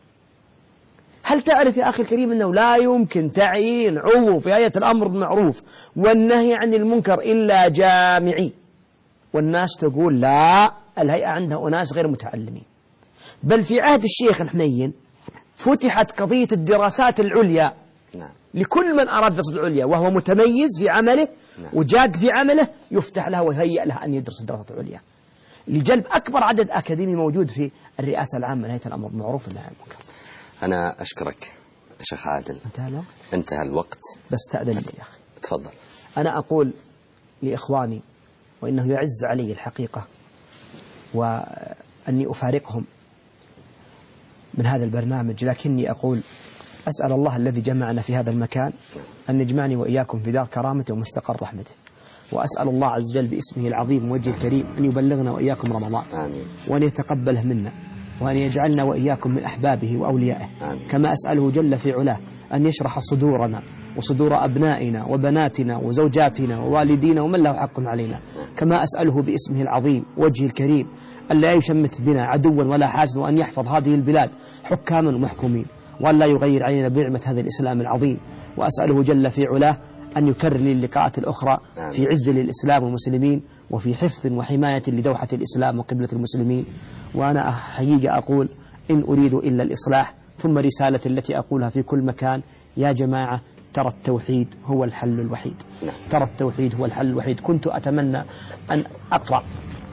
هل تعرف يا أخي الكريم أنه لا يمكن تعيين عضو في هيئة الأمر بالمعروف والنهي عن المنكر إلا جامعي؟ والناس تقول لا الهيئة عندها أناس غير متعلمين. بل في عهد الشيخ الحنين فتحت قضية الدراسات العليا. نعم. لكل من أراد دراسة العليا وهو متميز في عمله. نعم. وجاد في عمله يفتح له ويهيئ له أن يدرس الدراسات العليا لجلب أكبر عدد أكاديمي موجود في الرئاسة العامة لهيئة الأمر بالمعروف والنهي عن المنكر. أنا أشكرك يا شيخ عادل. انتهى الوقت. انتهى الوقت. بس تأذن لي يا أخي. تفضل. أنا أقول لإخواني وإنه يعز علي الحقيقة وأني أفارقهم من هذا البرنامج، لكني أقول أسأل الله الذي جمعنا في هذا المكان أن يجمعني وإياكم في دار كرامته ومستقر رحمته، وأسأل الله عز وجل باسمه العظيم وجه الكريم أن يبلغنا وإياكم رمضان، آمين. وأن يتقبله منا، وأن يجعلنا وإياكم من أحبابه وأوليائه، آمين. كما أسأله جل في علاه أن يشرح صدورنا وصدور أبنائنا وبناتنا وزوجاتنا ووالدينا ومن له حق علينا، كما أسأله باسمه العظيم وجه الكريم أن لا يشمت بنا عدوا ولا حاسد، وأن يحفظ هذه البلاد حكاما ومحكومين، وأن لا يغير علينا بنعمة هذا الإسلام العظيم. وأسأله جل في علاه أن يكرر لي اللقاءات الأخرى في عز للإسلام والمسلمين، وفي حفظ وحماية لدوحة الإسلام وقبلة المسلمين. وأنا حقيقة أقول إن أريد إلا الإصلاح. ثم رسالة التي أقولها في كل مكان: يا جماعة، ترى التوحيد هو الحل الوحيد، ترى التوحيد هو الحل الوحيد. كنت أتمنى أن أقرأ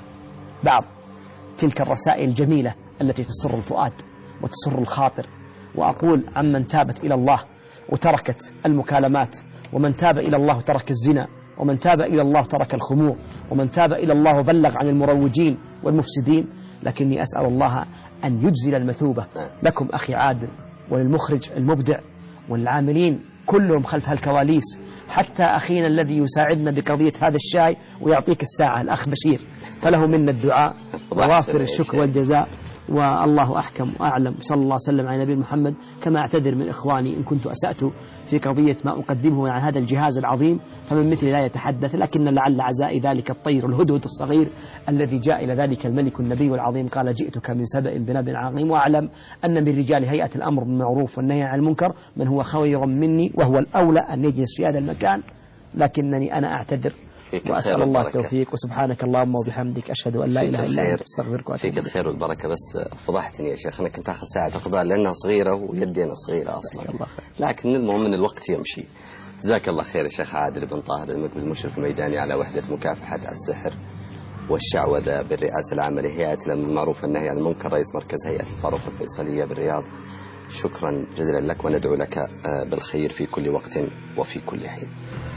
بعض تلك الرسائل الجميلة التي تسر الفؤاد وتسر الخاطر، وأقول عمن تابت إلى الله وتركت المكالمات، ومن تاب إلى الله ترك الزنا، ومن تاب إلى الله ترك الخمور، ومن تاب إلى الله وبلغ عن المروجين والمفسدين. لكني أسأل الله أن يجزل المثوبة لكم أخي عادل، وللمخرج المبدع، والعاملين كلهم خلف هالكواليس، حتى أخينا الذي يساعدنا بقضية هذا الشاي ويعطيك الساعة الأخ بشير، فله منا الدعاء ووافر الشكر والجزاء. والله أحكم وأعلم. صلى الله وسلم على نبي محمد. كما أعتذر من إخواني إن كنت أسأت في قضية ما أقدمه عن هذا الجهاز العظيم، فمن مثل لا يتحدث، لكن لعل عزائي ذلك الطير الهدهد الصغير الذي جاء إلى ذلك الملك النبي العظيم قال: جئتك من سبأ بنبأ عظيم. وأعلم أن من رجال هيئة الأمر بالمعروف والنهي عن المنكر من هو خير مني، وهو الأولى أن يجلس في هذا المكان، لكنني أنا أعتذر وأسأل الله التوفيق. وسبحانك اللهم وبحمدك، أشهد أن لا إله إلا أنت، أستغفرك وأتوب إليك. فيك الخير والبركة. بس فضحتني يا شيخ، أنا كنت أخذ ساعة إقبال لأنها صغيرة ويدي أنا صغيرة أصلا، لكن المهم من الوقت يمشي. جزاك الله خير يا شيخ عادل بن طاهر المقبل، المشرف الميداني على وحدة مكافحة السحر والشعوذة بالرئاسة العامة لهيئة الأمر بالمعروف والنهي عن المنكر، رئيس مركز هيئة الفاروق الفيصلية بالرياض. شكرا جزيلا لك، وندعو لك بالخير في كل وقت وفي كل حين.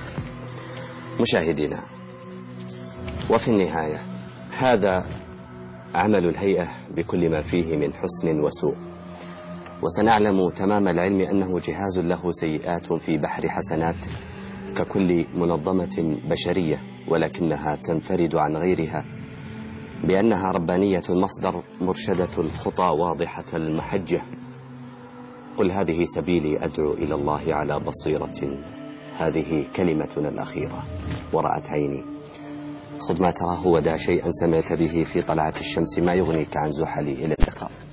مشاهدينا، وفي النهاية هذا عمل الهيئة بكل ما فيه من حسن وسوء، وسنعلم تمام العلم أنه جهاز له سيئات في بحر حسنات ككل منظمة بشرية، ولكنها تنفرد عن غيرها بأنها ربانية المصدر، مرشدة الخطى، واضحة المحجة. قل هذه سبيلي أدعو إلى الله على بصيرة، هذه كلمتنا الأخيرة. ورأت عيني، خذ ما تراه ودع شيئا سمعت به في طلعة الشمس ما يغنيك عن زحلي. إلى اللقاء.